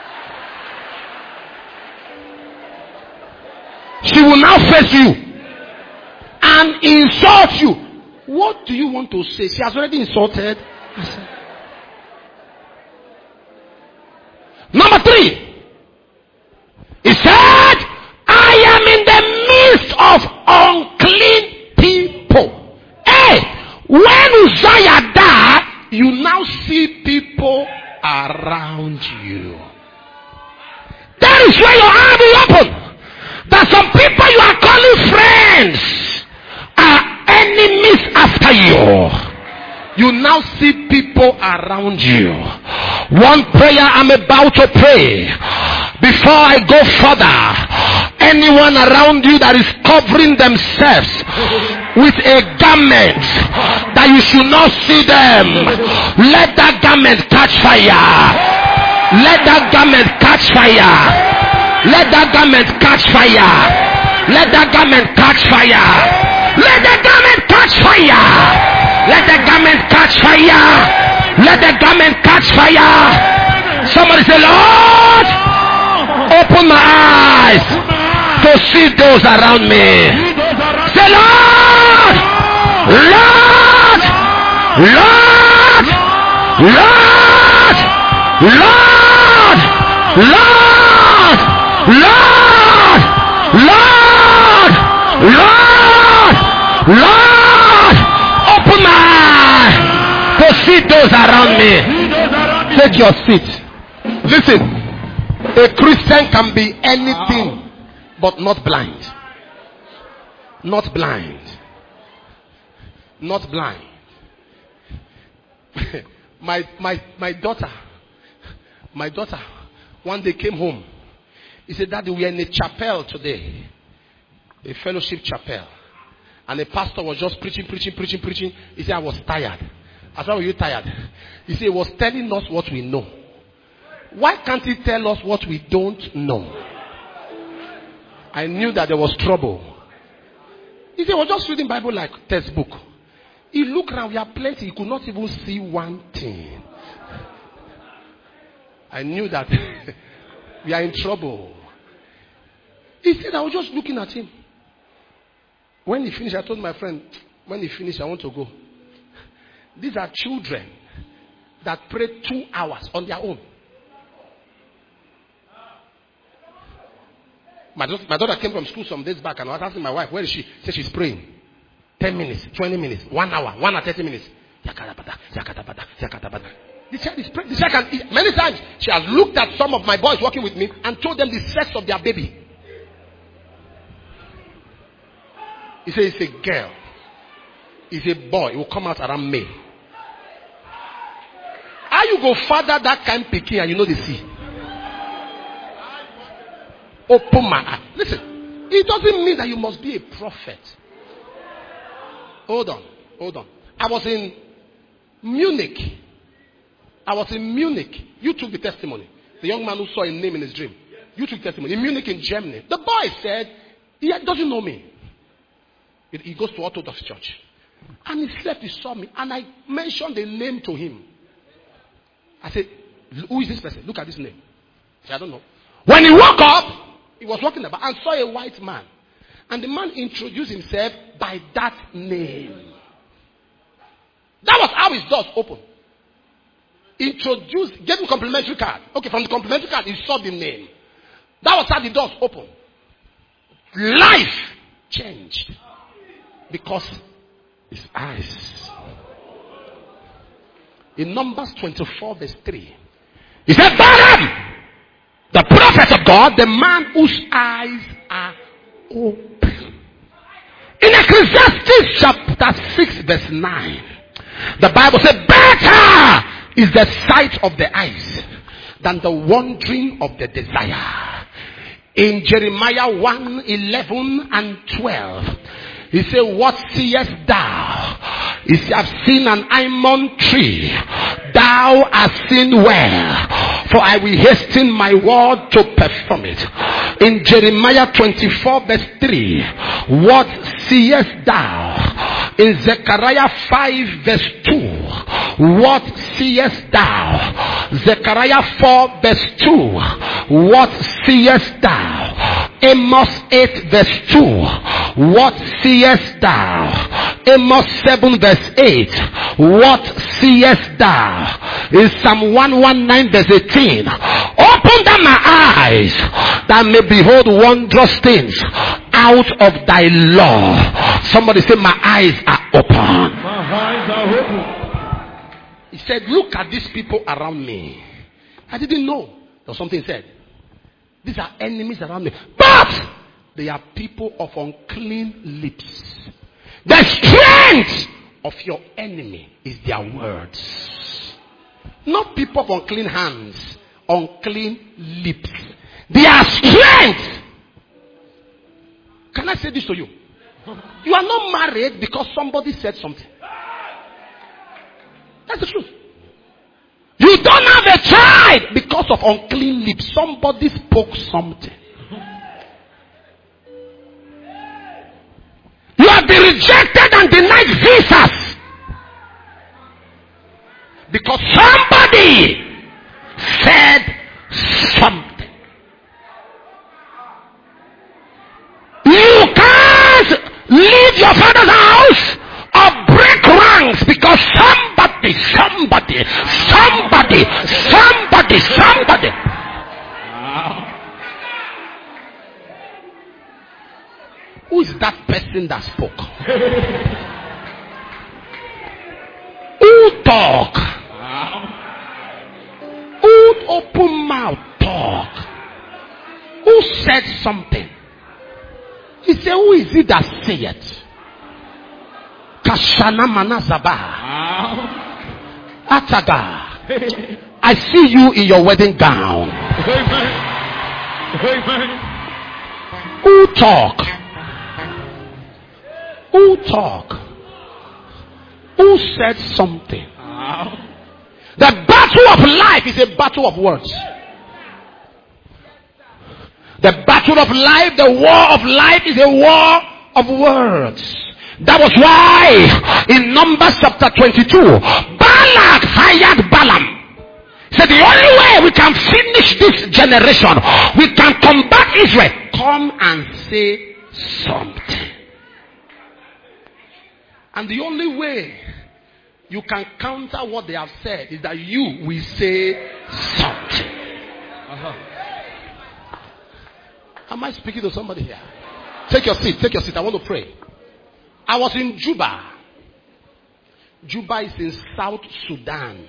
She will now face you and insult you. What do you want to say? She has already insulted herself. Number three. He said, I am in the midst of unclean people. Hey, when Uzziah died, you now see people around you. That is where your eye will open. That some people you are calling friends are enemies after you. You now see people around you. One prayer I'm about to pray. Before I go further, anyone around you that is covering themselves with a garment that you should not see them, let that garment catch fire. Let that garment catch fire. Let that garment catch fire. Let that garment catch fire. Let the garment catch fire. Let the garment catch fire. Let the garment catch fire. Somebody say, Lord, open my eyes to see those around me. Say, Lord, Lord, Lord, Lord, Lord, Lord, Lord, Lord, Lord, Lord, open my eyes to see those around me. Take your seat. Listen, a Christian can be anything but not blind. Not blind. Not blind. my my my daughter, my daughter, one day came home. He said, Daddy, we are in a chapel today. A fellowship chapel. And the pastor was just preaching, preaching, preaching, preaching. He said, I was tired. I said, were you tired? He said, he was telling us what we know. Why can't he tell us what we don't know? I knew that there was trouble. He said, I was just reading Bible like textbook. He looked around, we have plenty. He could not even see one thing. I knew that we are in trouble. He said, I was just looking at him. When he finished, I told my friend, when he finished, I want to go. These are children that pray two hours on their own. My daughter, my daughter came from school some days back and I was asking my wife, where is she? She said she's praying. Ten minutes, twenty minutes, one hour, one hour, thirty minutes. Yakatabata, yakatabata, yakatabata. The child is praying. The child can, many times she has looked at some of my boys working with me and told them the sex of their baby. He said it's a girl. It's a boy. It will come out around May. How you go father that kind of pikin and you know the sea? Open my eye. Listen, it doesn't mean that you must be a prophet. Hold on, hold on. I was in Munich. I was in Munich. You took the testimony. The young man who saw a name in his dream. You took testimony. In Munich in Germany. The boy said, he doesn't know me. He goes to Orthodox church. And he slept, he saw me. And I mentioned the name to him. I said, who is this person? Look at this name. He said, I don't know. When he woke up, he was walking about and saw a white man. And the man introduced himself by that name. That was how his doors opened. Introduced, gave him complimentary card. Okay, from the complimentary card, he saw the name. That was how the doors opened. Life changed. Because his eyes. In Numbers twenty-four verse three. He said, Balaam, the prophet of God, the man whose eyes are open. In Ecclesiastes chapter six verse nine. The Bible said, better is the sight of the eyes than the wandering of the desire. In Jeremiah one eleven and twelve. He said, what seest thou? He said, I've seen an almond tree. Thou hast seen well, for I will hasten my word to perform it. In Jeremiah twenty-four verse three, what seest thou? In Zechariah five verse two, what seest thou? Zechariah four verse two, what seest thou? Amos eight verse two, what seest thou? Amos seven verse eight, what seest thou? In Psalm one nineteen verse eighteen, open thou my eyes that I may behold wondrous things out of thy law. Somebody say, my eyes are open. My eyes are open. He said, look at these people around me. I didn't know. There was something he said. These are enemies around me. But they are people of unclean lips. The strength of your enemy is their words. Not people of unclean hands, unclean lips. Their strength. Can I say this to you? You are not married because somebody said something. That's the truth. You don't have a child because of unclean lips. Somebody spoke something. You have been rejected and denied visas because somebody said something. You can't leave your father's house or break ranks because somebody, somebody, somebody, somebody, somebody. Who is that person that spoke? Who talk? Who open mouth talk? Who said something? He said, who is it that say it? Kashana manazaba. Ataga. I see you in your wedding gown. Who talk? Who talk? Who said something? The battle of life is a battle of words. The battle of life, the war of life is a war of words. That was why in Numbers chapter twenty-two, Balak hired Balaam. He said, the only way we can finish this generation, we can combat Israel, come and say something. And the only way you can counter what they have said is that you will say something. Uh-huh. Am I speaking to somebody here? Take your seat, take your seat. I want to pray. I was in Juba. Juba is in South Sudan.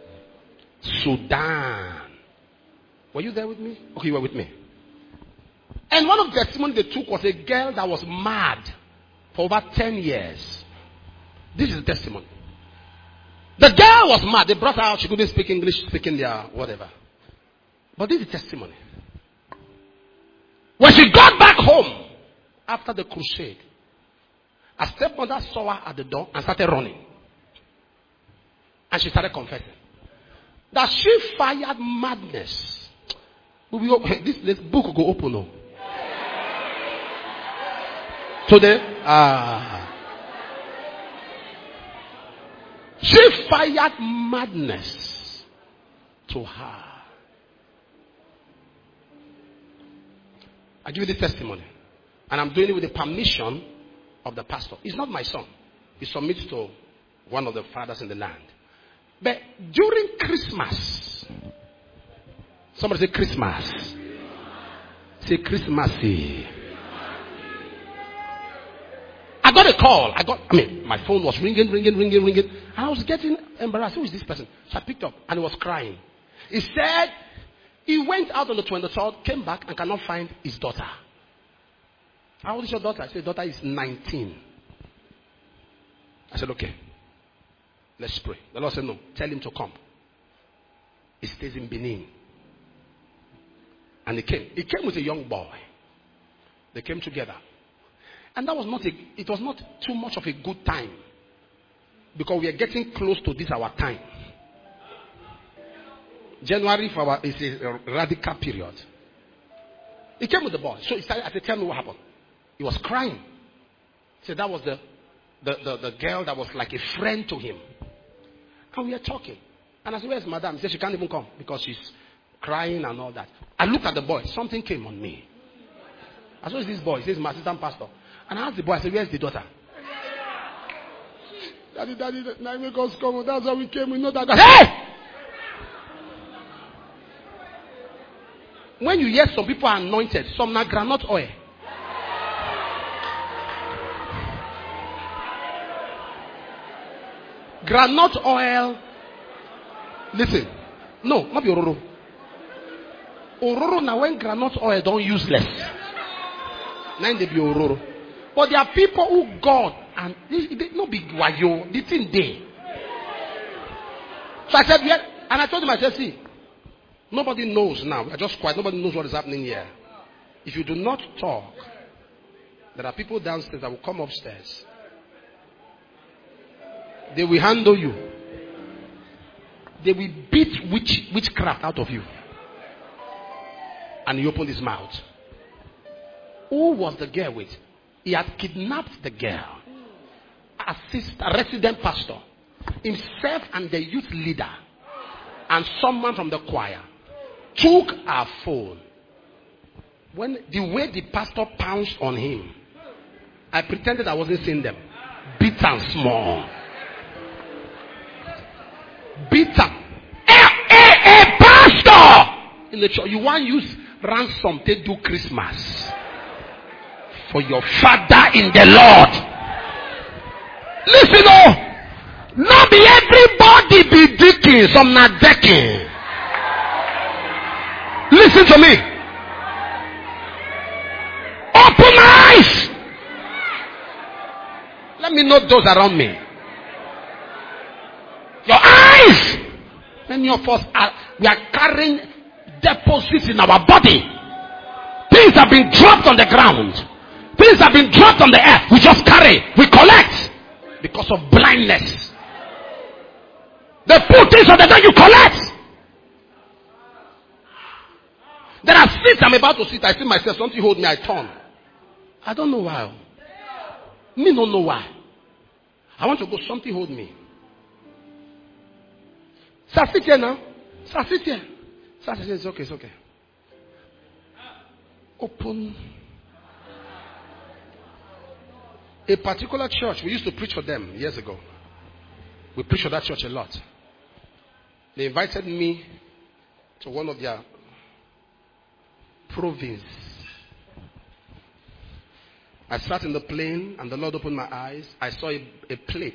Sudan. Were you there with me? Okay, you were with me. And one of the testimonies they took was a girl that was mad for over ten years. This is the testimony. The girl was mad. They brought her out. She couldn't speak English, speaking their whatever. But this is the testimony. When she got back home after the crusade, a stepmother saw her at the door and started running. And she started confessing that she fired madness. This, this book will go open now. Today, ah. She fired madness to her. I give you the testimony. And I'm doing it with the permission of the pastor. He's not my son. He submits to one of the fathers in the land. But during Christmas, somebody say Christmas. Say Christmassy. I got a call. I got, I mean, my phone was ringing, ringing, ringing, ringing. And I was getting embarrassed. Who is this person? So I picked up and he was crying. He said he went out on the twenty-third, came back and cannot find his daughter. How old is your daughter? I said, daughter is nineteen. I said, okay. Let's pray. The Lord said, no. Tell him to come. He stays in Benin. And he came. He came with a young boy. They came together. And that was not a, it was not too much of a good time. Because we are getting close to this our time. January for our, is a radical period. He came with the boy. So he started, I said, tell me what happened. He was crying. He said that was the, the, the, the girl that was like a friend to him. And we are talking. And I said, where's madam? He said she can't even come because she's crying and all that. I looked at the boy. Something came on me. I saw this boy. He says, my assistant pastor. And I asked the boy, I said, where's the daughter? Daddy, daddy, now make us come. That's how we came. We know that. Hey! When you hear some people are anointed, some are granite oil. Granite oil. Listen. No, not be ororo. Ororo now when granite oil don't useless. Now they be ororo. But there are people who God and they, they no big wayo. The thing there. So I said, yeah, and I told him, I said, see, nobody knows now. I just quiet. Nobody knows what is happening here. If you do not talk, there are people downstairs that will come upstairs. They will handle you. They will beat witch, witchcraft out of you. And he opened his mouth. Who was the girl with? He had kidnapped the girl. Assist a resident pastor. Himself and the youth leader. And someone from the choir. Took our phone. When the way the pastor pounced on him, I pretended I wasn't seeing them. Beat and small. Beat up. A, a, a pastor in the church. You want to use ransom to do Christmas for your father in the Lord. Listen, oh, not be everybody be deacon, some not decking. Listen to me. Open eyes. Let me know those around me. Your eyes. Many of us are, we are carrying deposits in our body. Things have been dropped on the ground. Things have been dropped on the earth. We just carry. We collect. Because of blindness. They put things on the ground, you collect. There are seats I'm about to sit. I see myself. Something hold me. I turn. I don't know why. Me don't know why. I want to go. Something hold me. Sir, sit here now. Sir, sit here. Sir, sit here. It's okay. It's okay. Open. A particular church, we used to preach for them years ago. We preached for that church a lot. They invited me to one of their province. I sat in the plane and the Lord opened my eyes. I saw a, a plate.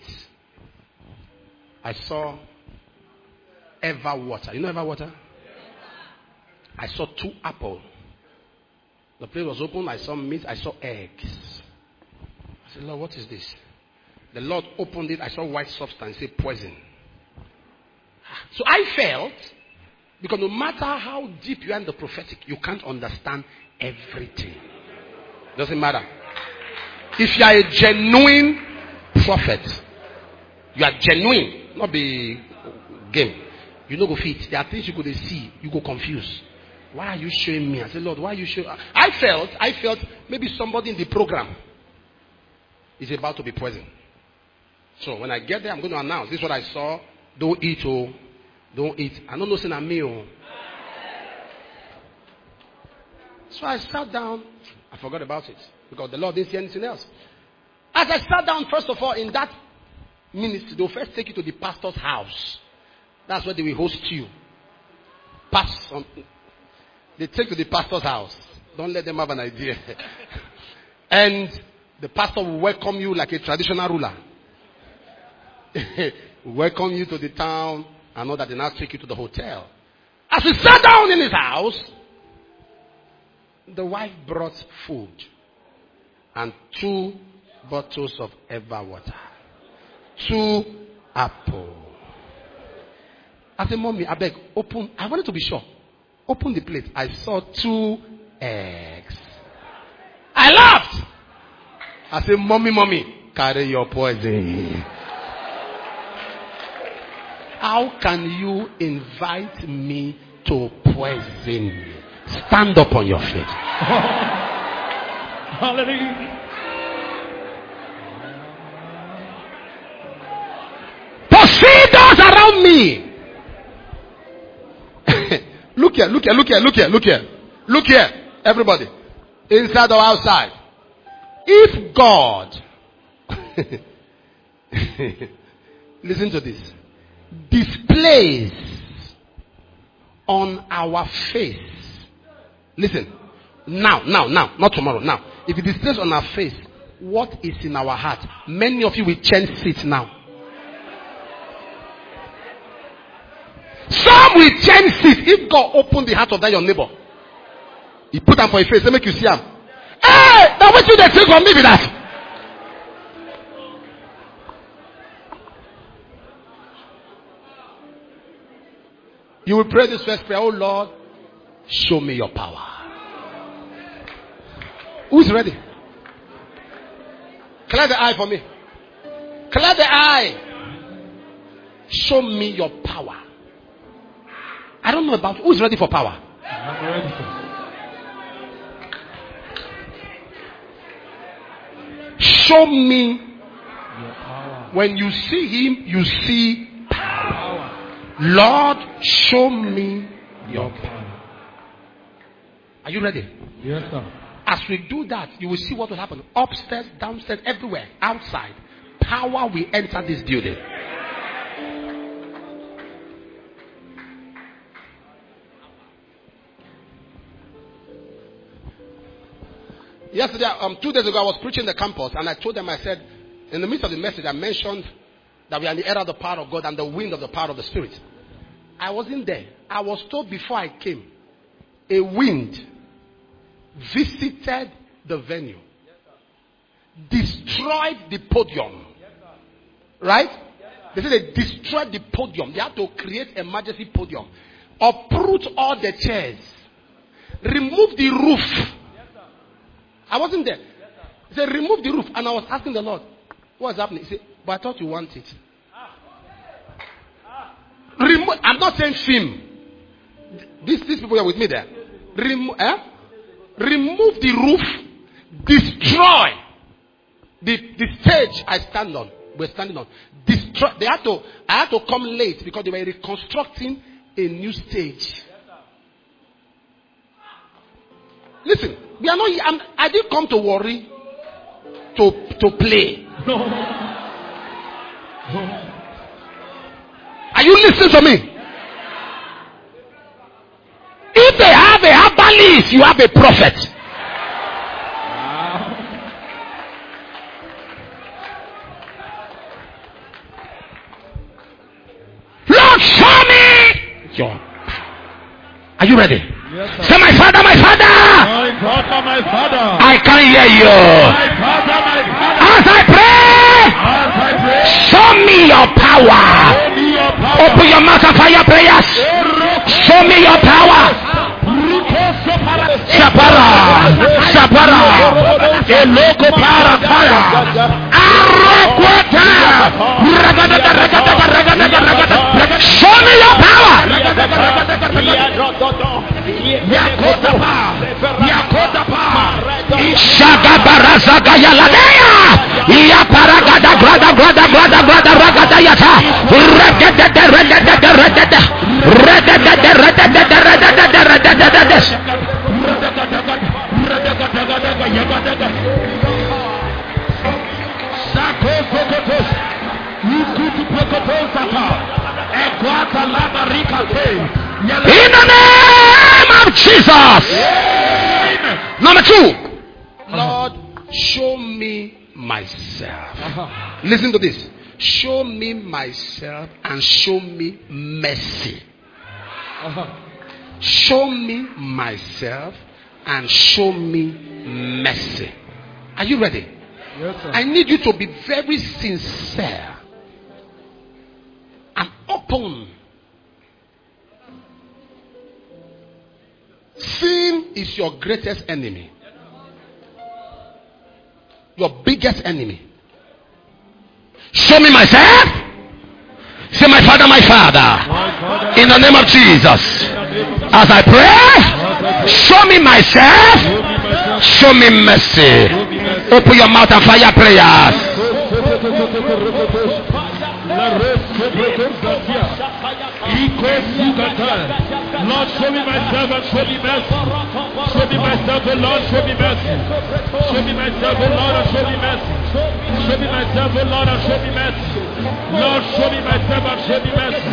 I saw Ever water. You know Ever water? I saw two apples. The plate was open. I saw meat. I saw eggs. I said, Lord, what is this? The Lord opened it. I saw white substance. It said poison. So I felt, because no matter how deep you are in the prophetic, you can't understand everything. Doesn't matter. If you are a genuine prophet, you are genuine, not be game. You know go fit. There are things you could see, you go confused. Why are you showing me? I said, Lord, why are you showing? I felt, I felt maybe somebody in the program is about to be poisoned. So when I get there, I'm going to announce, this is what I saw. Don't eat, oh. Don't eat. I don't know saying a meal. So I sat down. I forgot about it. Because the Lord didn't see anything else. As I sat down, first of all, in that ministry, they'll first take you to the pastor's house. That's where they will host you. Pass on. They take you to the pastor's house. Don't let them have an idea. And the pastor will welcome you like a traditional ruler. Welcome you to the town. And know that they now take you to the hotel. As we sat down in his house, the wife brought food and two bottles of Ever water, two apple. I said, Mommy, I beg, open. I wanted to be sure. Open the plate. I saw two eggs. I laughed. I said, Mommy, Mommy, carry your poison. how can you invite me to poison me? Stand up on your feet. Hallelujah. To see those around me. Look here, look here, look here, look here, look here. Look here, everybody. Inside or outside. If God, listen to this, displays on our face. Listen, now, now, now, not tomorrow, now. If it displays on our face what is in our heart, many of you will change seats now. Some will change seats. If God opened the heart of that your neighbor, he put them for your face, they make you see him. Hey, now what you they take from me with that? You will pray this first prayer. Oh Lord, show me your power. Who's ready? Clear the eye for me. Clear the eye. Show me your power. I don't know about who's ready for power. I'm ready for Show me your power. When you see him, you see power. Lord, show me your power. Are you ready? Yes, sir. As we do that, you will see what will happen. Upstairs, downstairs, everywhere, outside. Power will enter this building. Yesterday, um, two days ago, I was preaching the campus, and I told them, I said, in the midst of the message, I mentioned that we are in the era of the power of God and the wind of the power of the Spirit. I wasn't there. I was told before I came, a wind visited the venue, destroyed the podium. Right? They said they destroyed the podium. They had to create an emergency podium, uproot all the chairs, remove the roof. I wasn't there. He said, remove the roof. And I was asking the Lord, what's happening? He said, but I thought you want it. Remove. I'm not saying film. These, these people are with me there. Remo- eh? Remove the roof. Destroy the, the stage I stand on. We're standing on. Destroy. They had to, I had to come late because they were reconstructing a new stage. Listen, we are not. I'm, I didn't come to worry, to to play. No. Are you listening to me? If they have a herbalist, you have a prophet. Lord, show me your. Are you ready? Yes, sir. Say, my father, my father. My father, my father. I can hear you. My father, my father. As I pray, As I pray, show me your power. show me your power. Open your mouth and fire prayers. Show me your power. Sapara, Sapara, Eloko para fire. Arroquata. Show me your power. Shagabaraza Gayaladea. Ia paragada grada grada grada grada ragada yata. Regada regada regada. Regada regada regada regada. In the name of Jesus. Amen. Number two. Lord, show me myself. Uh-huh. Listen to this. Show me myself and show me mercy. Uh-huh. Show me myself and show me mercy. Are you ready? Yes, sir. I need you to be very sincere and open. Sin is your greatest enemy. Your biggest enemy. Show me myself. Say, my father. Father, my Father, in the name of Jesus, as I pray, show me myself, show me mercy. Open your mouth and fire prayers. Lord, show me myself and show me mercy. Show me myself, oh Lord, show me mercy. Show me myself, oh Lord, and show me mercy. Show me myself, oh Lord, and show me mercy. Lord, show me myself and show me mercy.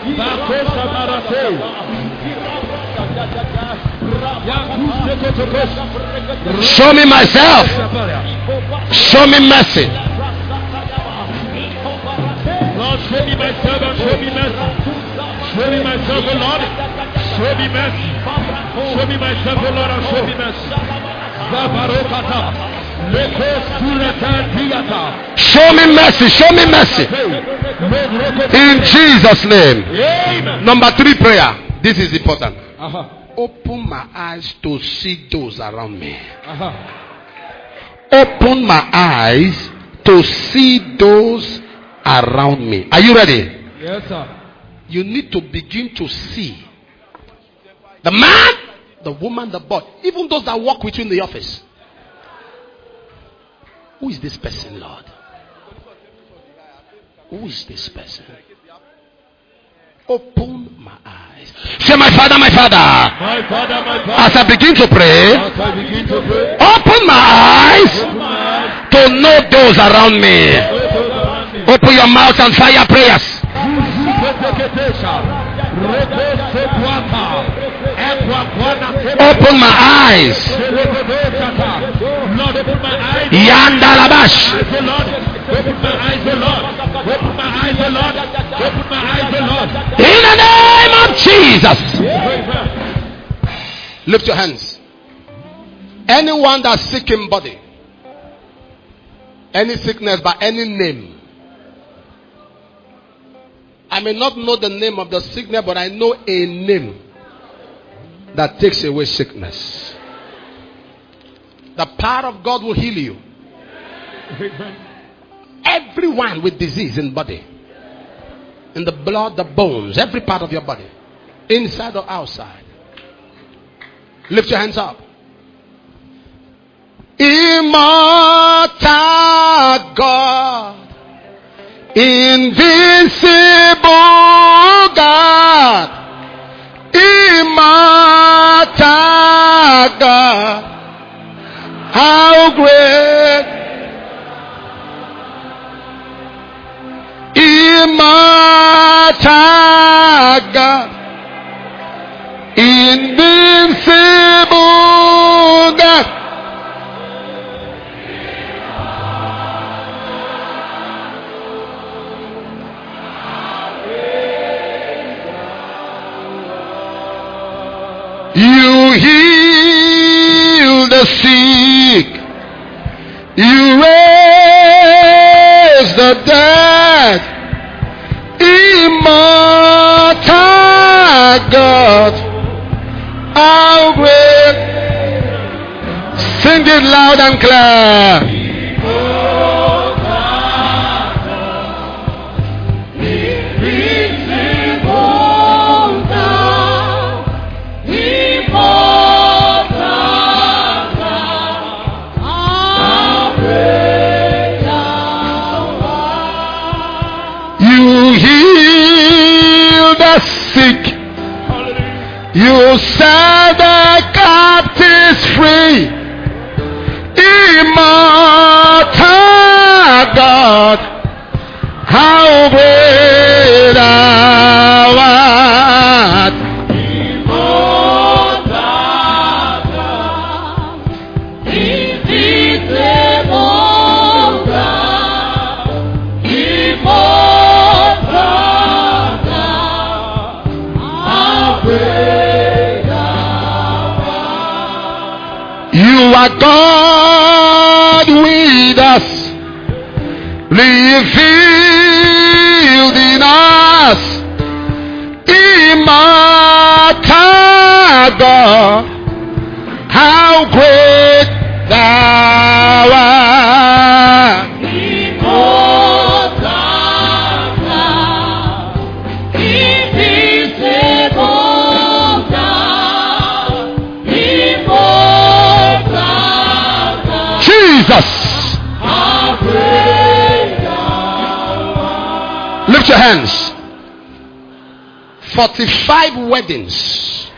Show me myself. Show me mercy. Lord, show me myself and show me mercy. Show me myself, oh Lord. Show me mercy. Show me myself, oh Lord, and show me mercy. Show me mercy. Show me mercy. In Jesus' name. Amen. Number three prayer. This is important. Uh-huh. Open my eyes to see those around me. Uh-huh. Open my eyes to see those around me. Are you ready? Yes, sir. You need to begin to see the man, the woman, the boy, even those that work with you in the office. Who is this person, Lord? Who is this person? Open my eyes. Say, my Father, my Father. My Father, my Father. As I begin to pray, As I begin to pray, open my eyes open my eyes to know those around me. Open your mouth and fire prayers. Open my eyes. Yandalabash. Open my eyes, O Lord. Open my eyes, O Lord. Open my eyes, O Lord. In the name of Jesus. Lift your hands. Anyone that's sick in body, any sickness by any name. I may not know the name of the sickness, but I know a name that takes away sickness. The power of God will heal you. Everyone with disease in body, in the blood, the bones, every part of your body, inside or outside. Lift your hands up. Immortal God, invincible God, immortal God, how great, immortal God, invincible God. You heal the sick. You raise the dead. Immortal God, how great. Sing it loud and clear. Sick. You set the captives free. Immortal God, how great thou art. Immortal God, invisible God, immortal. You are God with us, revealed in us, immortal God, how great thou art. Immortal God, your hands. forty-five weddings,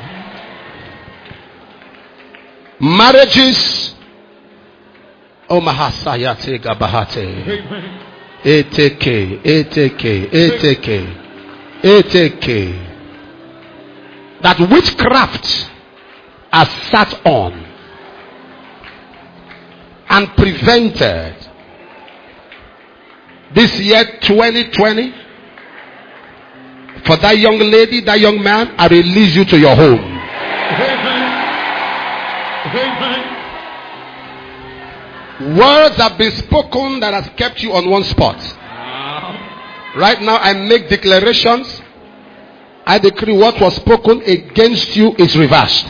marriages. Oh Mahasayate Gabahate. Eteke, eteke, eteke, eteke. That witchcraft has sat on and prevented this year twenty twenty. For that young lady, that young man, I release you to your home. Words have been spoken that has kept you on one spot. Right now I make declarations. I decree what was spoken against you is reversed.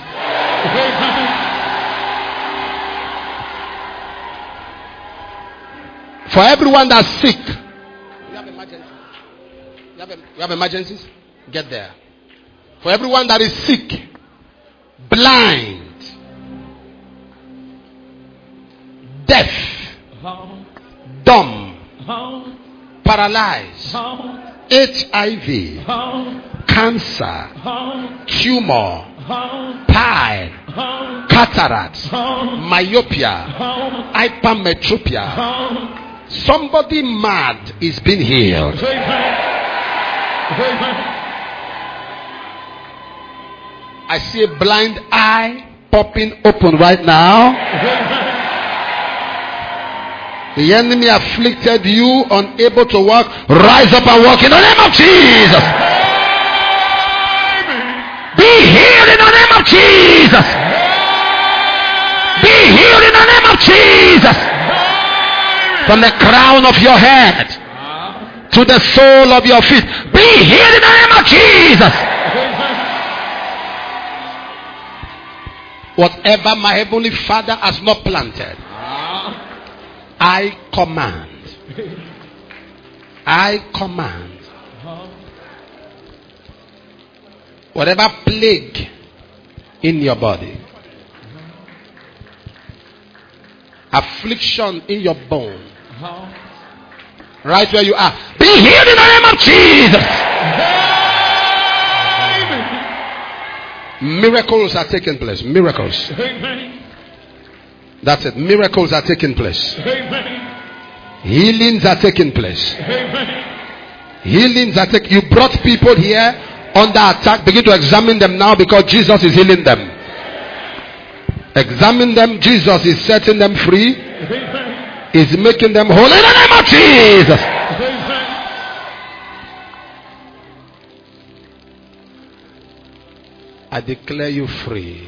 For everyone that's sick, you have emergencies. You have, you have emergencies? Get there. For everyone that is sick, blind, deaf, dumb, paralyzed, H I V, cancer, tumor, pie, cataract, myopia, hypermetropia. Somebody mad is being healed. I see a blind eye popping open right now. The enemy afflicted you, unable to walk. Rise up and walk in the name of Jesus. Be healed in the name of Jesus. Be healed in the name of Jesus. From the crown of your head to the sole of your feet. Be healed in the name of Jesus. Whatever my heavenly Father has not planted, I command. I command. Whatever plague in your body, affliction in your bone, right where you are, be healed in the name of Jesus. Miracles are taking place. Miracles. That's it. Miracles are taking place. Healings are taking place. Healings are taking. You brought people here under attack. Begin to examine them now, because Jesus is healing them. Examine them. Jesus is setting them free. Is making them whole in the name of Jesus. I declare you free.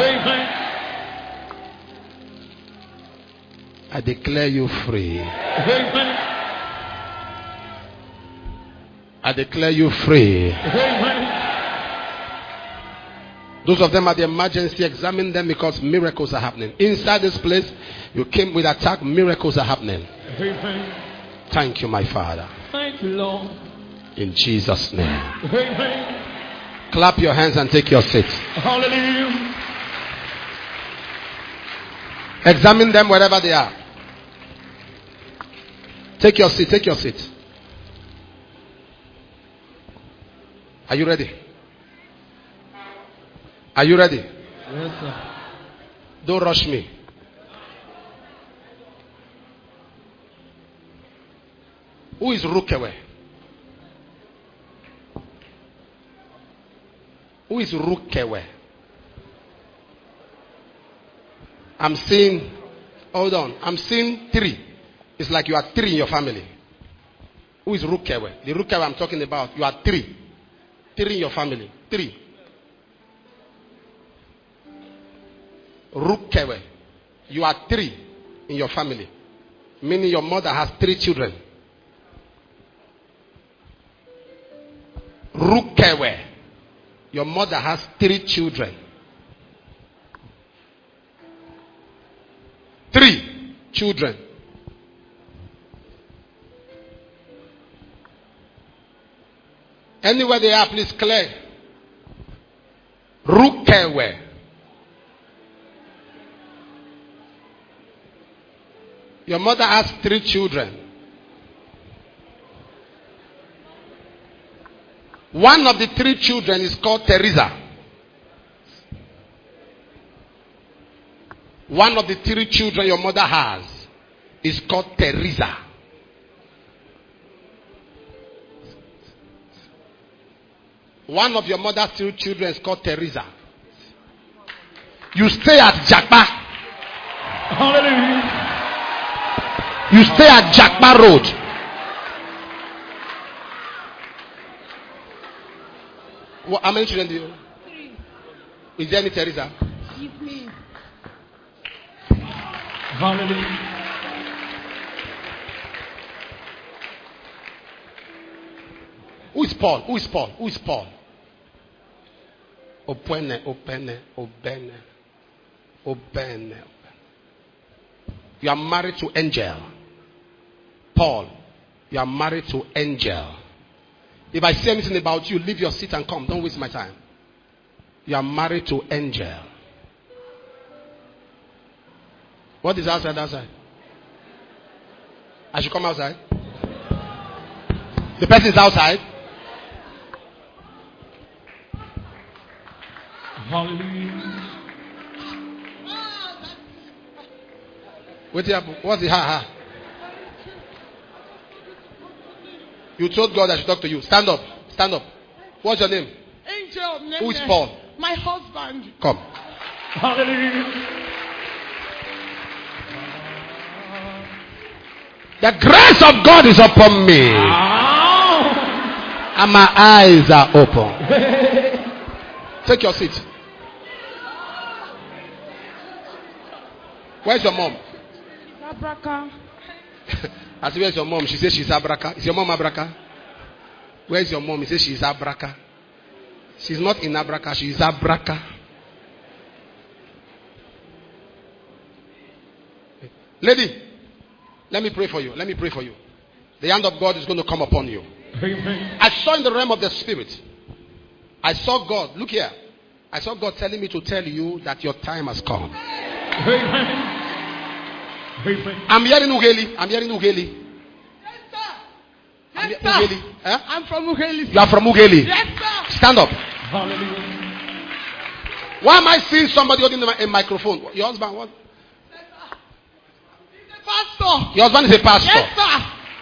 I declare you free. I declare you free. Those of them at the emergency, examine them, because miracles are happening. Inside this place, you came with attack, miracles are happening. Thank you, my Father. Thank you, Lord. In Jesus' name. Clap your hands and take your seat. Hallelujah. Examine them wherever they are. Take your seat. Take your seat. Are you ready? Are you ready? Yes, sir. Don't rush me. Who is Rukewe? Who is Rukewe? I'm seeing, hold on, I'm seeing three. It's like you are three in your family. Who is Rukewe? The Rukewe I'm talking about, you are three. Three in your family. Three. Rukewe. You are three in your family. Meaning your mother has three children. Rukewe. Your mother has three children. Three children. Anywhere they are, please clear. Rukewe. Your mother has three children. One of the three children is called Teresa. One of the three children your mother has is called Teresa. One of your mother's three children is called Teresa. You stay at Jakpa. Hallelujah. You stay at Jakpa Road. What, how many children do you? Three. Is there any Teresa? Give me. Hallelujah. Who is Paul? Who is Paul? Who is Paul? Opene, opene, obene, obene. You are married to Angel. Paul, you are married to Angel. If I say anything about you, leave your seat and come. Don't waste my time. You are married to Angel. What is outside? Outside? I should come outside? The person is outside? Hallelujah. What's the What's the ha ha? You told God I should talk to you. Stand up. Stand up. What's your name? Angel. Who is Paul? My husband. Come. Hallelujah. The grace of God is upon me. And my eyes are open. Take your seat. Where's your mom? Abraka. I said, where's your mom? She says she's Abraka. Is your mom Abraka? Where's your mom? He says she's Abraka. She's not in Abraka. She's Abraka. Lady, let me pray for you. Let me pray for you. The hand of God is going to come upon you. Amen. I saw in the realm of the spirit. I saw God. Look here. I saw God telling me to tell you that your time has come. Amen. Amen. I'm hearing Ugeli. I'm hearing Ugeli. Yes, sir. I'm Yes, he- sir. Ugeli. Huh? I'm from Ugeli. You are from Ugeli. Yes, sir. Stand up. Hallelujah. Why am I seeing somebody holding a a microphone? Your husband, what? He's a pastor. Your husband is a pastor. Yes, sir.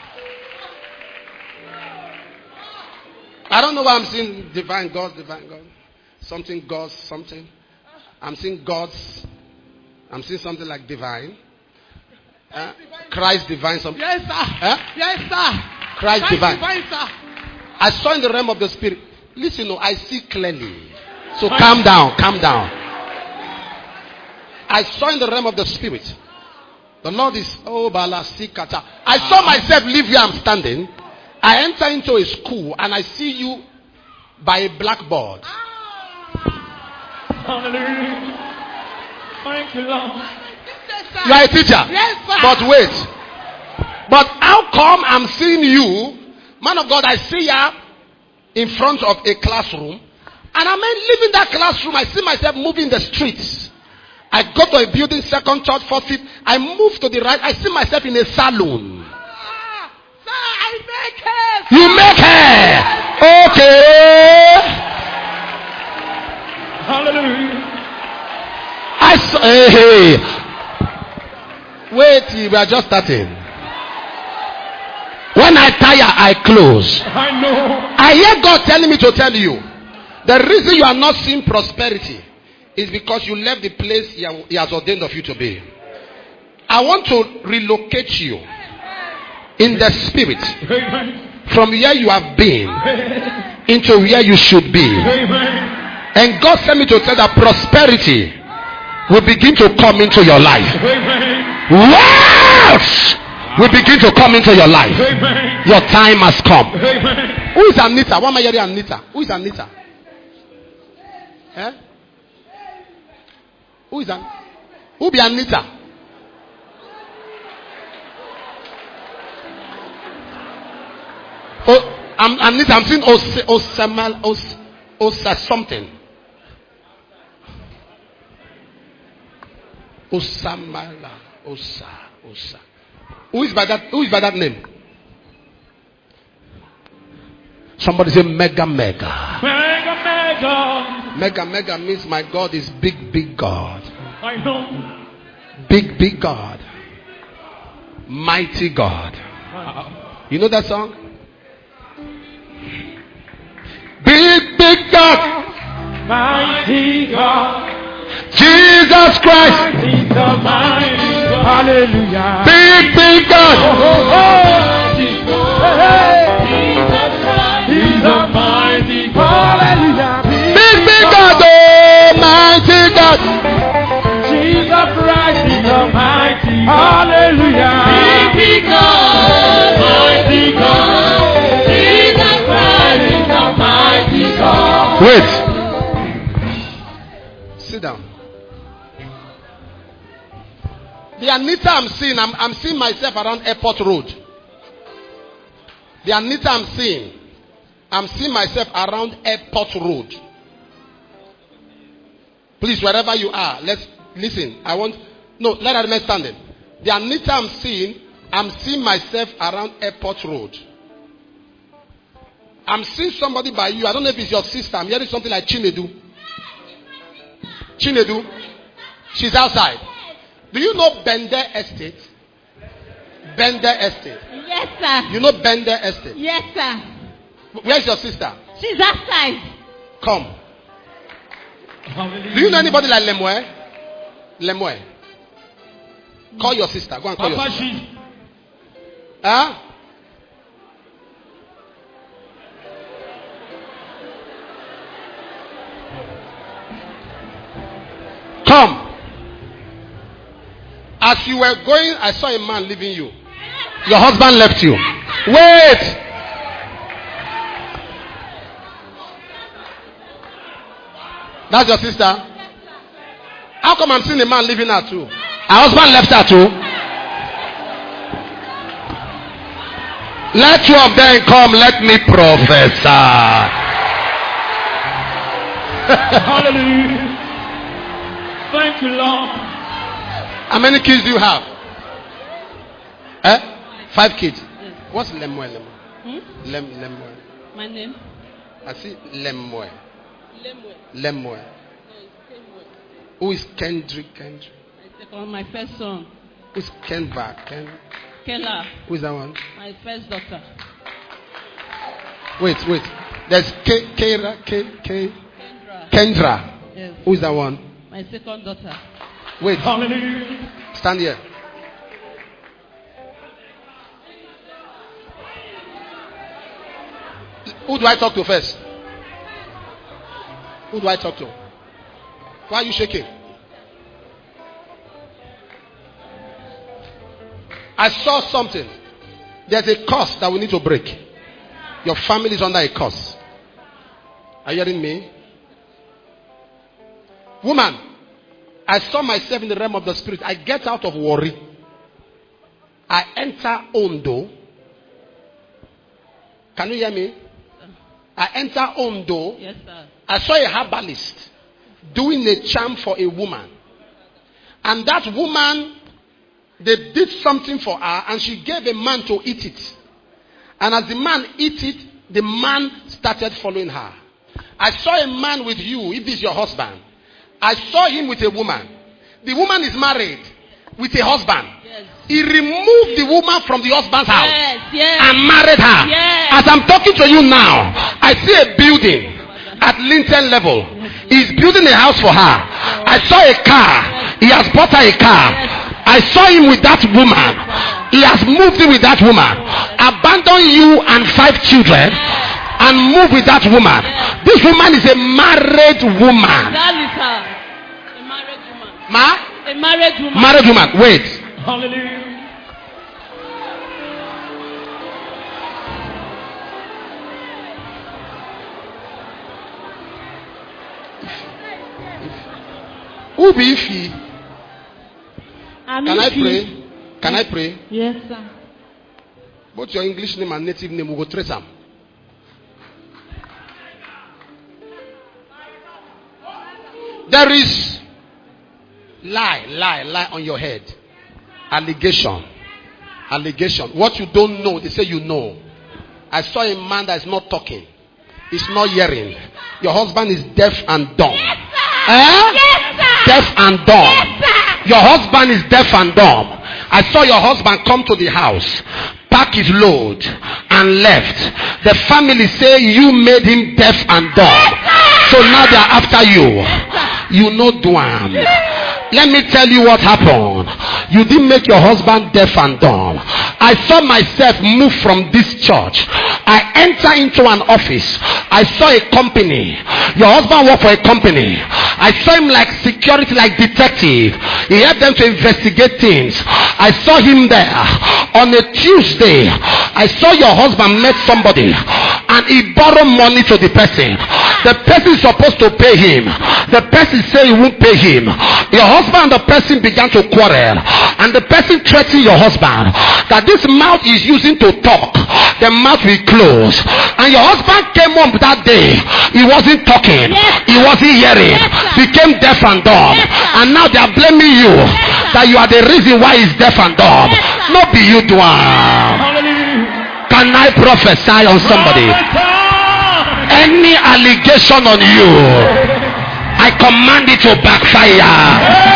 I don't know why I'm seeing divine God, divine God. Something God's, something. I'm seeing God's. I'm seeing something like divine. Huh? Christ divine something. Yes, sir. Huh? Yes, sir. Christ divine. divine, sir. I saw in the realm of the spirit. Listen, no, I see clearly. So calm down, calm down. I saw in the realm of the spirit. The Lord is oh bala sikata. I saw myself live where I'm standing. I enter into a school and I see you by a blackboard. Hallelujah. Thank you, Lord. Yes, sir. You are a teacher. Yes, sir. But wait. But how come I'm seeing you, man of God? I see you in front of a classroom, and I'm leaving that classroom. I see myself moving the streets. I go to a building, second, third, fourth, fifth. I move to the right. I see myself in a salon. Ah, sir, I make it. You make her. Okay. Hallelujah. I saw. Hey, hey. Wait, we are just starting. When I tire, I close. I know. I hear God telling me to tell you, the reason you are not seeing prosperity is because you left the place he he has ordained of you to be. I want to relocate you in the spirit Amen. from where you have been into where you should be. Amen. And God sent me to tell that prosperity will begin to come into your life. Amen. Wealth will begin to come into your life. Amen. Your time has come. Amen. Who is Anita? Why am I hearing Anita? Who is Anita? Eh? Who is An? Who be Anita? Oh, I'm Anita. I'm seeing Os Osamal Os Osa something. Osamala Osa Osa. Who is by that? Who is by that name? Somebody say mega, mega. Mega, mega. Mega, mega means my God is big, big God. I know. Big, big God. Mighty God. Wow. You know that song? Big, big God. Mighty God. Jesus Christ. Mighty God. Mighty God. Hallelujah. Big, big God. Oh, oh, oh. Hey, Jesus Christ. He's a mighty God. Hallelujah. Big, big God. Oh, mighty God. Jesus Christ is a mighty. Hallelujah. Big, big God. Mighty God. Jesus Christ is a mighty God. Wait. Sit down. The Anita I'm seeing, I'm, I'm seeing myself around Airport Road. The Anita I'm seeing, I'm seeing myself around Airport Road. Please, wherever you are, let's listen. I want, no, let her remain standing. The Anita I'm seeing, I'm seeing myself around Airport Road. I'm seeing somebody by you. I don't know if it's your sister. I'm hearing something like Chinedu. Chinedu. She's outside. Do you know Bender Estate? Bender Estate. Yes, sir. You know Bender Estate? Yes, sir. Where's your sister? She's outside. Come. Do you know anybody like Lemoy? Lemoy. Call your sister. Go and call your sister. Huh? Come. As you were going, I saw a man leaving you. Your husband left you. Wait. That's your sister? How come I'm seeing a man leaving her too? Her husband left her too. Let two of them come. Let me prophesy. Hallelujah. Thank you, Lord. How many kids do you have? Eh? Five kids. Yes. What's Lemoy? Lemoy. Hmm? Lem Lemoy. My name? I see Lemoy. Lemwe. Lemoy. No, it's Kenwe. Who is Kendrick? Kendrick. I second my first son. Who's Kenva? Ken? Kela. Who is that one? My first daughter. Wait, wait. There's K Kera K K Kendra. Kendra. Yes. Who is that one? My second daughter. Wait. Hallelujah. Stand here. Who do I talk to first? Who do I talk to? Why are you shaking? I saw something. There's a curse that we need to break. Your family is under a curse. Are you hearing me? Woman, I saw myself in the realm of the spirit. I get out of worry. I enter Ondo. Can you hear me? I enter Ondo. Yes, sir. I saw a herbalist doing a charm for a woman. And that woman, they did something for her and she gave a man to eat it. And as the man eat it, the man started following her. I saw a man with you, if this is your husband. I saw him with a woman. The woman is married with a husband. Yes. He removed the woman from the husband's house Yes, yes. and married her. Yes. As I'm talking to you now, I see a building at Linton level. He's building a house for her. I saw a car. He has bought her a car. I saw him with that woman. He has moved in with that woman. Abandon you and five children and move with that woman. This woman is a married woman. That is her. A married woman. Ma? A married woman. Married woman. Wait. Hallelujah. Who be Ifi? I'm Can I Ifi. pray? Can I pray? Yes, sir. Both your English name and native name, we go trace them. There is lie, lie, lie on your head. Allegation. Allegation. What you don't know, they say you know. I saw a man that is not talking. is not hearing. Your husband is deaf and dumb. Yes, sir. Eh? Yes, sir. Deaf and dumb. Yes, sir. Your husband is deaf and dumb. I saw your husband come to the house, pack his load, and left. The family say you made him deaf and dumb. Yes, so now they are after you. Yes, you know Dwam. Let me tell you what happened. You didn't make your husband deaf and dumb. I saw myself move from this church. I enter into an office. I saw a company. Your husband worked for a company. I saw him like security, like detective. He helped them to investigate things. I saw him there. On a Tuesday, I saw your husband met somebody and he borrowed money to the person. The person is supposed to pay him. The person said he won't pay him. Your husband and the person began to quarrel. And the person threatened your husband that this mouth is using to talk, the mouth will close. And your husband came home that day. He wasn't talking. Yes, he wasn't hearing. Yes, became deaf and dumb. Yes, and now they are blaming you yes, that you are the reason why he's deaf and dumb. Yes, Not be you, Dwam. Can I prophesy on somebody? Any allegation on you, I command it to backfire.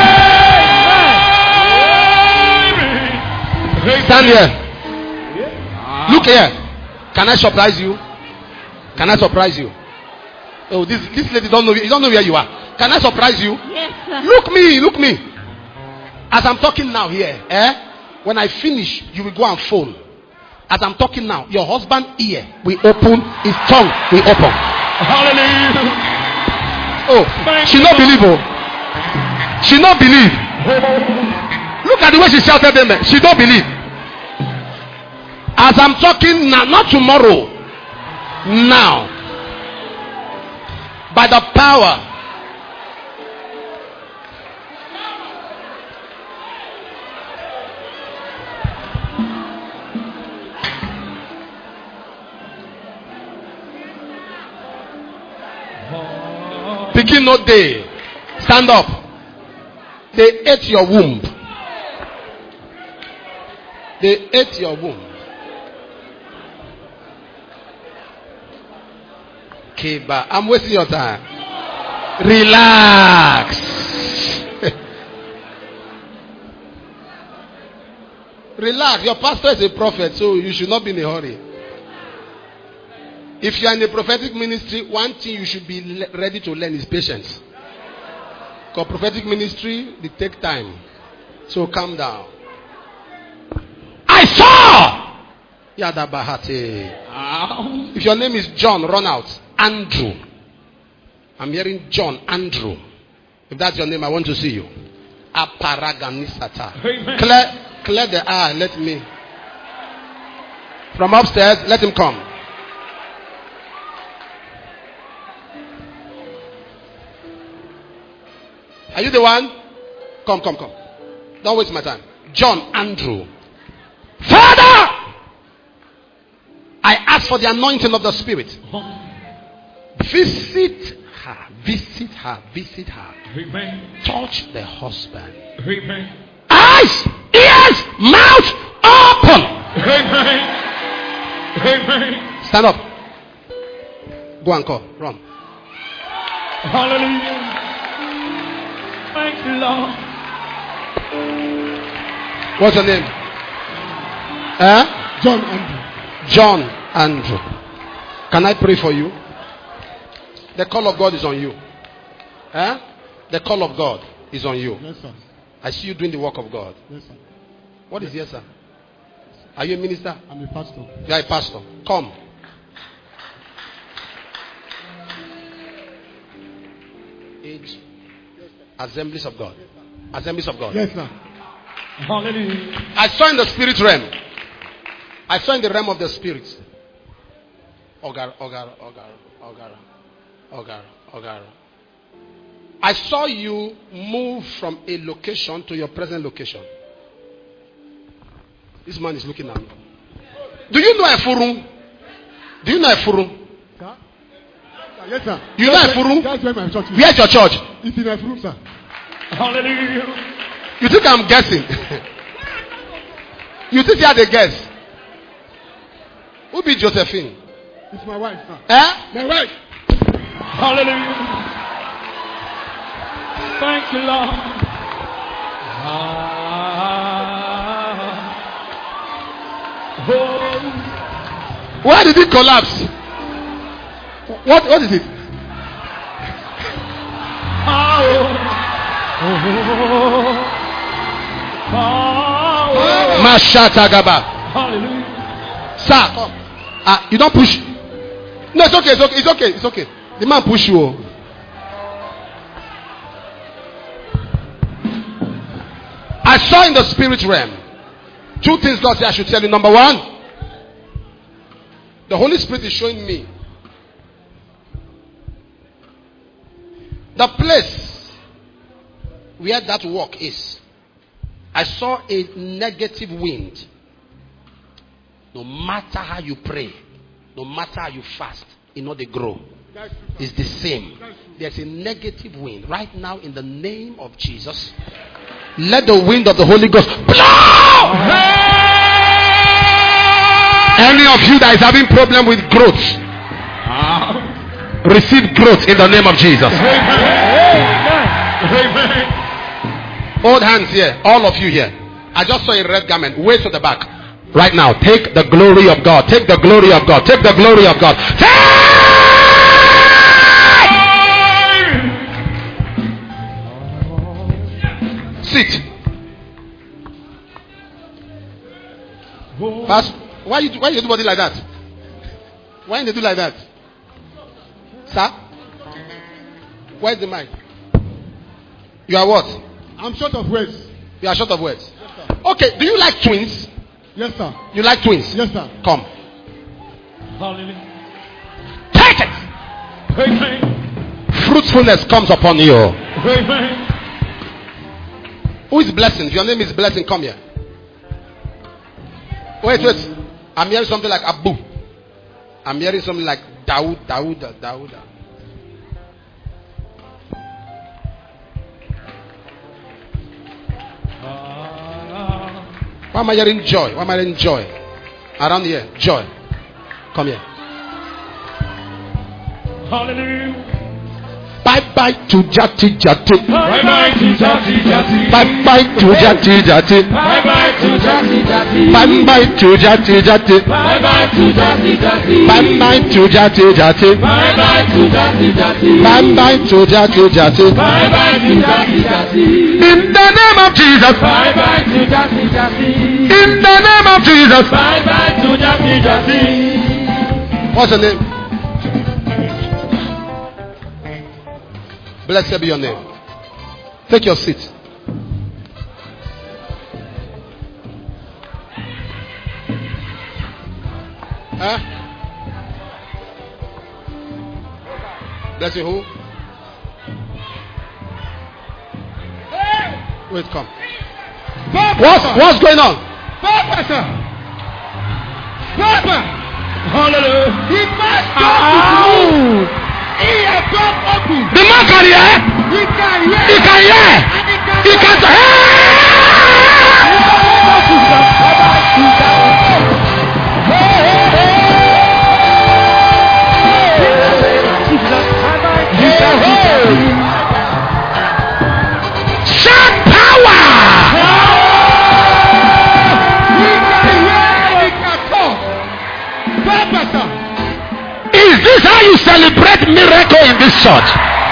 Stand here. Look here. Can I surprise you? Can I surprise you? Oh, this this lady don't know. You don't know where you are. Can I surprise you? Yes, sir. Look me, look me. As I'm talking now here, eh? When I finish, you will go and phone. As I'm talking now, your husband ear will open, his tongue will open. Hallelujah. Oh, Thank she you, not Lord. believe. Oh, she not believe. Look at the way she shouted them. She don't believe. As I'm talking now, not tomorrow. Now, by the power. Picking no day. Stand up. They ate your womb. They ate your womb. Kiba. I'm wasting your time. Relax. Relax. Your pastor is a prophet, so you should not be in a hurry. If you are in a prophetic ministry, one thing you should be le- ready to learn is patience. Because prophetic ministry, they take time. So calm down. I saw! Yada Bahati. If your name is John, run out. Andrew. I'm hearing John, Andrew. If that's your name, I want to see you. Aparaganisata. Clear, clear the eye. Let me. From upstairs, let him come. Are you the one? Come, come, come. Don't waste my time. John, Andrew. Father! I ask for the anointing of the Spirit. Visit her. Visit her. Visit her. Amen. Touch the husband. Amen. Eyes, ears, mouth open. Amen. Amen. Stand up. Go and call. Run. Hallelujah. Thank you, Lord. What's your name? Eh? John Andrew. John Andrew. Can I pray for you? The call of God is on you. Eh? The call of God is on you. Yes, sir. I see you doing the work of God. Yes, sir. What is yes, sir? Are you a minister? I'm a pastor. You are a pastor. Come. Age. Assemblies of God. Assemblies of God. Yes, sir. Hallelujah. I saw in the spirit realm. I saw in the realm of the spirit. Ogar, Ogar, Ogar, Ogar, Ogar, Ogar. I saw you move from a location to your present location. This man is looking at me. Do you know Efurun? Do you know Efurun? Sir? Yes, sir. You know That's Efurun? where- That's where my church is. Where's your church? It's in Efurun, sir. Hallelujah. You think I'm guessing? You think you are the guess? Who be Josephine? It's my wife, sir. Eh? My wife. Hallelujah. Thank you, Lord. Ah. Oh. Why did it collapse? What what is it? Oh. Oh. Mashata Gaba. Hallelujah. Sir, come. Ah, you don't push. No, it's okay, it's okay, it's okay, it's okay. The man push you. I saw in the spirit realm two things God said I should tell you. Number one, the Holy Spirit is showing me the place where that work is. I saw a negative wind. No matter how you pray, no matter how you fast, you know they grow. It's the same. There's a negative wind right now in the name of Jesus. Let the wind of the Holy Ghost blow. Any of you that is having problem with growth, receive growth in the name of Jesus. Hold hands here, all of you here. I just saw a red garment. Wait to the back. Right now, take the glory of God. Take the glory of God. Take the glory of God. Take! Sit. Pastor, why you why you do body like that? Why you do like that? Sir? Where's the mic? You are what? I'm short of words. You are short of words. Yes, sir. Okay, do you like twins? Yes, sir. You like twins? Yes, sir. Come. Hallelujah. Take it. Amen. Fruitfulness comes upon you. Amen. Who is blessing? If your name is blessing, come here. Wait, wait. I'm hearing something like Abu. I'm hearing something like Dawood, Dawood, Dawood. Why am I hearing joy? Why am I hearing joy? Around here, joy. Come here. Hallelujah. Bye bye to Jati Jati. Bye bye to Jati Jati. Bye bye to Jati Jati. Bye bye to Jati Jati. Bye bye to Jati Jati. Bye bye to Jati Jati. Bye bye to Jati Jati. Bye bye to Jati Jati. Bye bye to Jati Jati. Bye bye to Jati Jati. In the name of Jesus. Bye bye to Jati Jati. In the name of Jesus. Bye bye to Jati Jati. What's your name? Blessed be your name. Take your seat. Huh? Bless you who? Wait, come. What's, what's going on? Papa, sir. Papa. Hallelujah. He must go. Ow! He has gone open. The man can hear. He can hear. He can hear. And he can He can Shout power. He can hear and he can talk. Papa, sir. Is this how you celebrate miracle in this church?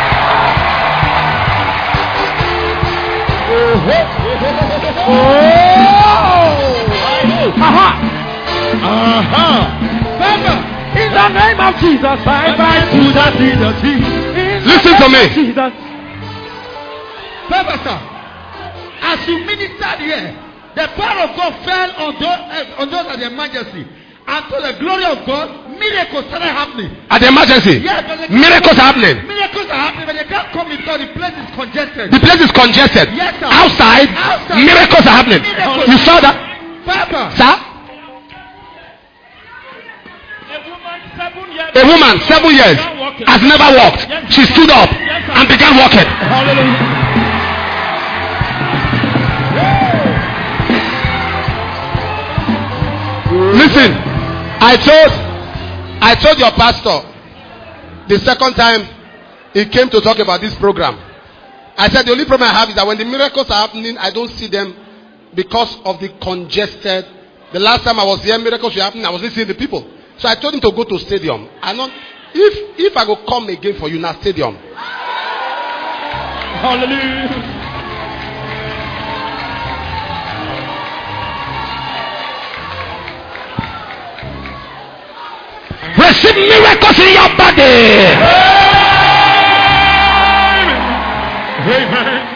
Aha. Aha. Papa. In the name of Jesus. Bye bye to Jati Jati. Listen to me. Jesus. Papa, sir. As you ministered here, the power of God fell on those, uh, on those at the emergency. And to the glory of God, miracles started happening. At the emergency, Yes, but they can't miracles come- happening. Miracles are happening, but they can't come because the place is congested. The place is congested. Yes, sir. Outside, Outside. miracles are happening. Miracles. You saw that, Papa, sir? A woman seven years. A woman, seven years, has never walked. She stood up and began walking. Hallelujah. Listen, I told, I told your pastor the second time he came to talk about this program. I said the only problem I have is that when the miracles are happening, I don't see them because of the congested. The last time I was here, miracles were happening, I was listening to the people. So I told him to go to stadium. I not if if I go come again for you now stadium. Hallelujah. Receive miracles in your body. Amen.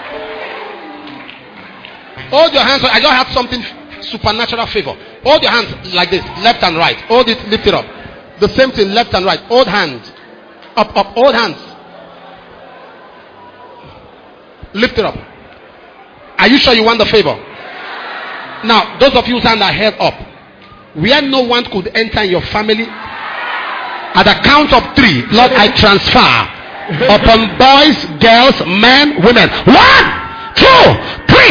Hold your hands. I just have something supernatural favor. Hold your hands like this, left and right. Hold it, lift it up. The same thing, left and right. Hold hand. Up, up, hold hands. Lift it up. Are you sure you want the favor? Now, those of you whose hands are held up, where no one could enter in your family, at the count of three, Lord, I transfer upon boys, girls, men, women. One, two, three.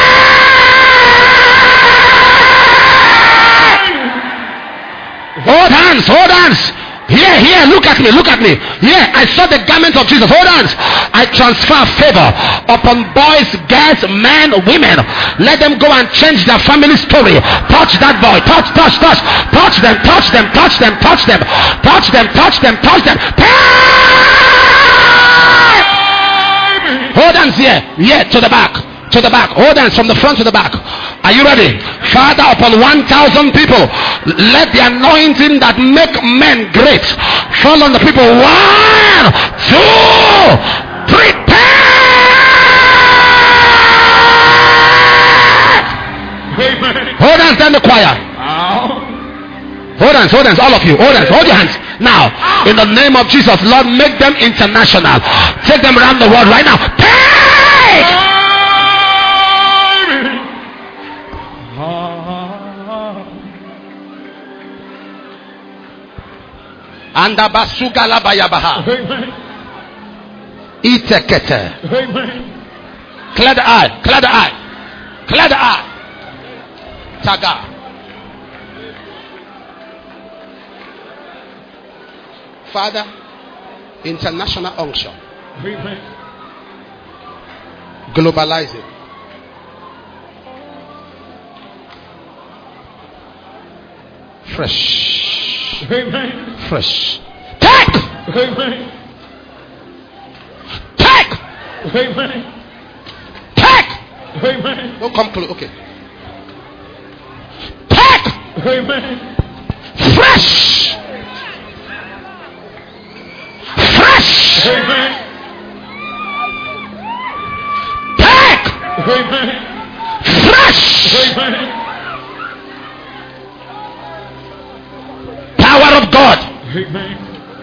Hold hands, hold hands. Here, here, look at me, look at me. Here, I saw the garment of Jesus. Hold hands. I transfer favor upon boys, girls, men, women. Let them go and change their family story. Touch that boy. Touch, touch, touch. Touch them, touch them, touch them, touch them. Touch them, touch them, touch them. Hold hands here. Here, to the back. To the back. Hold hands from the front to the back. Are you ready? Father, upon one thousand people, let the anointing that make men great fall on the people. One, two, three. Amen. Hold hands, then the choir. Hold hands, hold hands, all of you. Hold hands, hold your hands. Now, in the name of Jesus, Lord, make them international. Take them around the world right now. Take! And abasuga la bayabaha. Itekete. Clear the eye. Clear the eye. Clear the eye. Taga. Father, international unction. Globalize it. Fresh. Amen. Fresh. Take. Amen. Take. Amen. Take. Amen. Don't come close. Okay. Take. Amen. Fresh. Fresh. Amen. Take. Amen. Fresh. Amen. Power of God. Amen.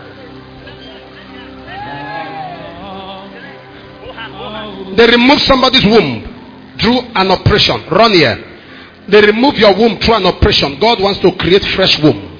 They remove somebody's womb through an operation. Run here. They remove your womb through an operation. God wants to create fresh womb.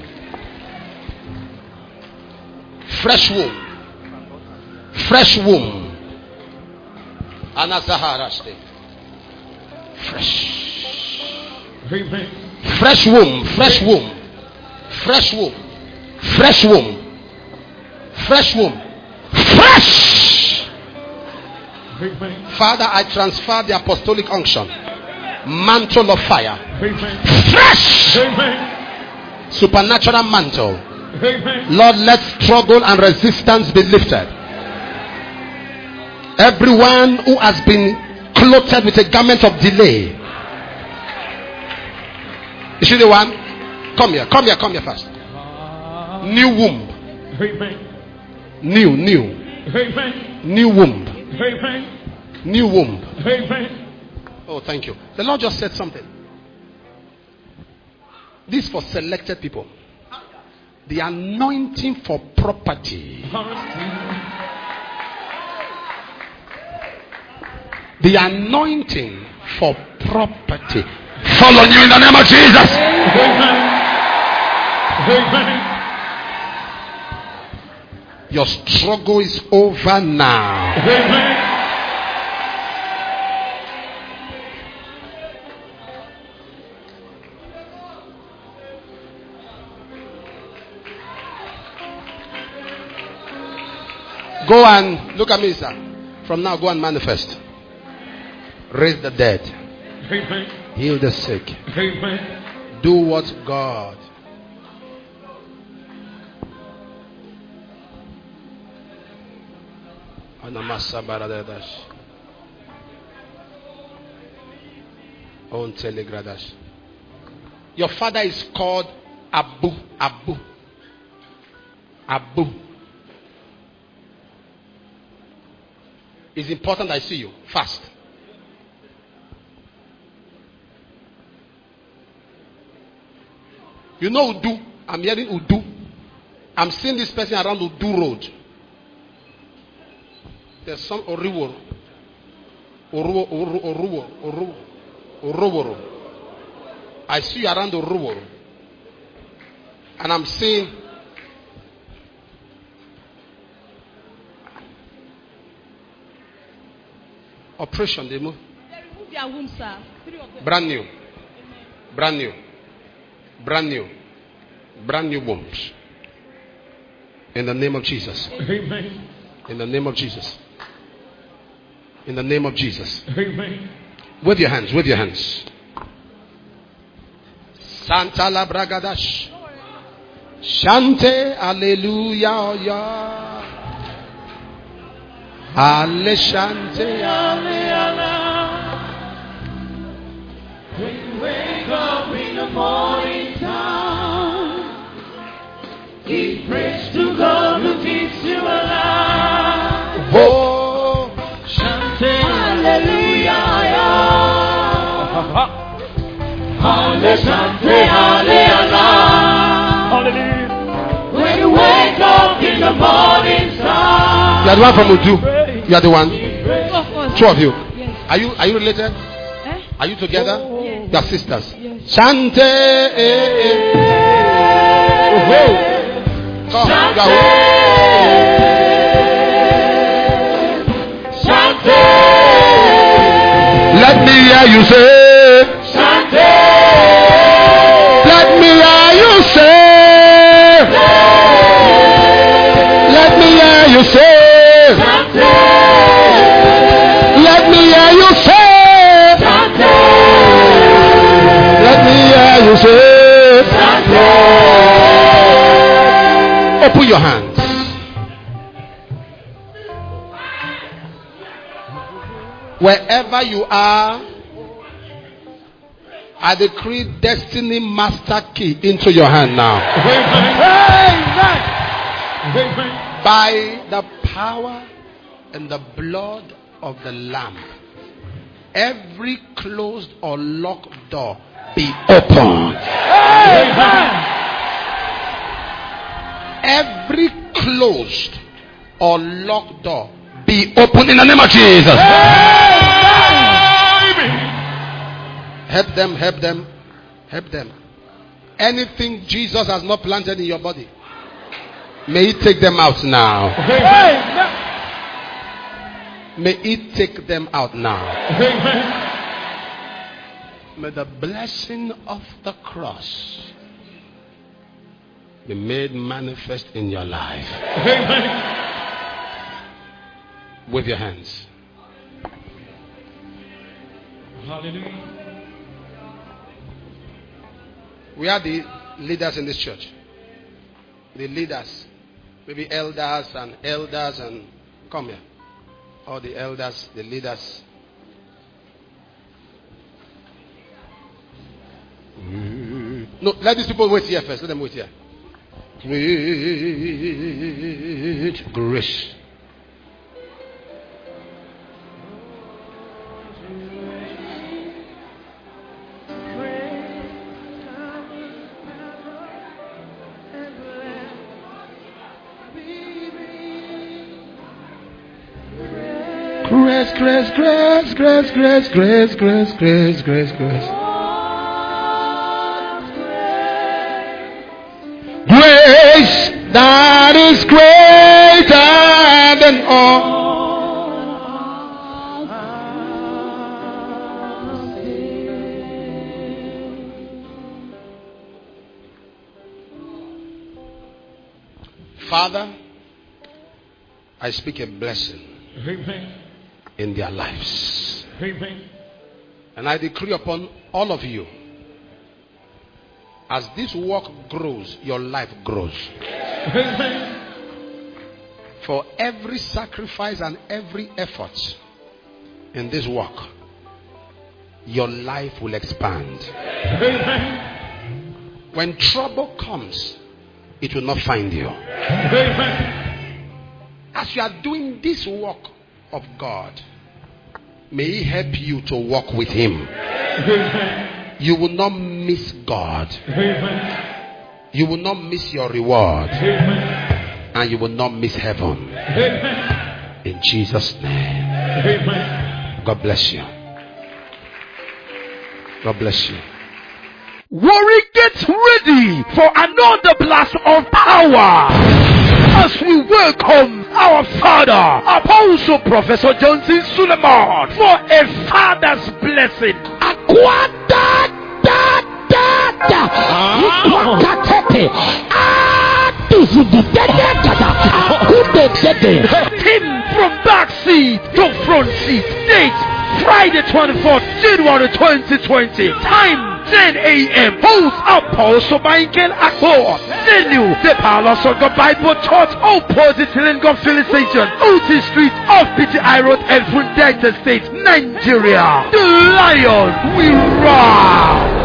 Fresh womb. Fresh womb. Anazahara state. Fresh. Amen. Fresh womb. Fresh womb. Fresh womb. Fresh womb. Fresh womb. Fresh. Amen. Father, I transfer the apostolic unction. Mantle of fire. Amen. Fresh. Amen. Supernatural mantle. Amen. Lord, let struggle and resistance be lifted. Everyone who has been clothed with a garment of delay. Is she the one? Come here, come here, come here first. New womb. Amen. New, new. Amen. New womb. Amen. New womb. Amen. Oh, thank you. The Lord just said something. This is for selected people. The anointing for property. The anointing for property. Fall on you in the name of Jesus. Amen. Amen. Your struggle is over now. Amen. Go and look at me, sir. From now, go and manifest. Raise the dead. Amen. Heal the sick. Amen. Do what God. Your father is called Abu. Abu. Abu. It's important I see you fast. You know Udu. I'm hearing Udu. I'm seeing this person around Udu Road. There's some Oriwo. Oruwo, Oruwo, Oruwo, Oruwo, Oroworo. I see you around Oruwo. And I'm seeing operation. They move. They remove their womb, sir. Three of them. Brand new. Brand new. Brand new. Brand new wombs. In the name of Jesus. Amen. In the name of Jesus. In the name of Jesus. Amen. With your hands. With your hands. Santa la bragadash. Shante. Alleluia. Ya. Alle shante. Alle. When you wake up in the morning time, give praise to God who keeps you alive. Oh, Shante, hallelujah, hallelujah, Shante, hallelujah. When you wake up in the morning time, you are the one from Udu. You are the one. Two of you. Yes. Are you are you related? Eh? Are you together? Yes. You are sisters. Yes. Shante. eh, eh. Oh, come, go. Shante, Let me hear you say. Shante, Let me hear you say. Let me hear you say. Shante, Let me hear you say. Shante, Let me hear you say. Shante. Open your hands. Wherever you are, I decree destiny master key into your hand now. Amen. By the power and the blood of the Lamb, every closed or locked door be opened. Every closed or locked door be opened in the name of Jesus. Help them, help them, help them. Anything Jesus has not planted in your body, may He take them out now. May He take them out now. May the blessing of the cross be made manifest in your life. With your hands. Hallelujah. We are the leaders in this church. The leaders. Maybe elders and elders and come here. All the elders, the leaders. No, let these people wait here first. Let them wait here. Great grace. Grace, grace, grace, grace, grace, grace, grace, grace, grace, grace. Grace that is greater than all. Father, I speak a blessing Amen. in their lives. Amen. And I decree upon all of you, as this work grows, your life grows. Amen. For every sacrifice and every effort in this work, your life will expand. Amen. When trouble comes, it will not find you. Amen. As you are doing this work of God, may He help you to walk with Him. Amen. You will not miss God. Amen. You will not miss your reward. Amen. And you will not miss heaven. Amen. In Jesus' name. Amen. God bless you. God bless you. Warri, get ready for another blast of power as we welcome our father, Apostle Professor Johnson Suleiman, for a father's blessing. Him from backseat to front seat. Date Friday twenty-fourth, January twenty twenty. Time ten a.m. Host Apostle Michael Akpo. Venue, the Palace of God Bible Church, opposite Lingam Filling Station, O T Street, off P T I Road, Elfun Delta State, Nigeria. The Lion will roar.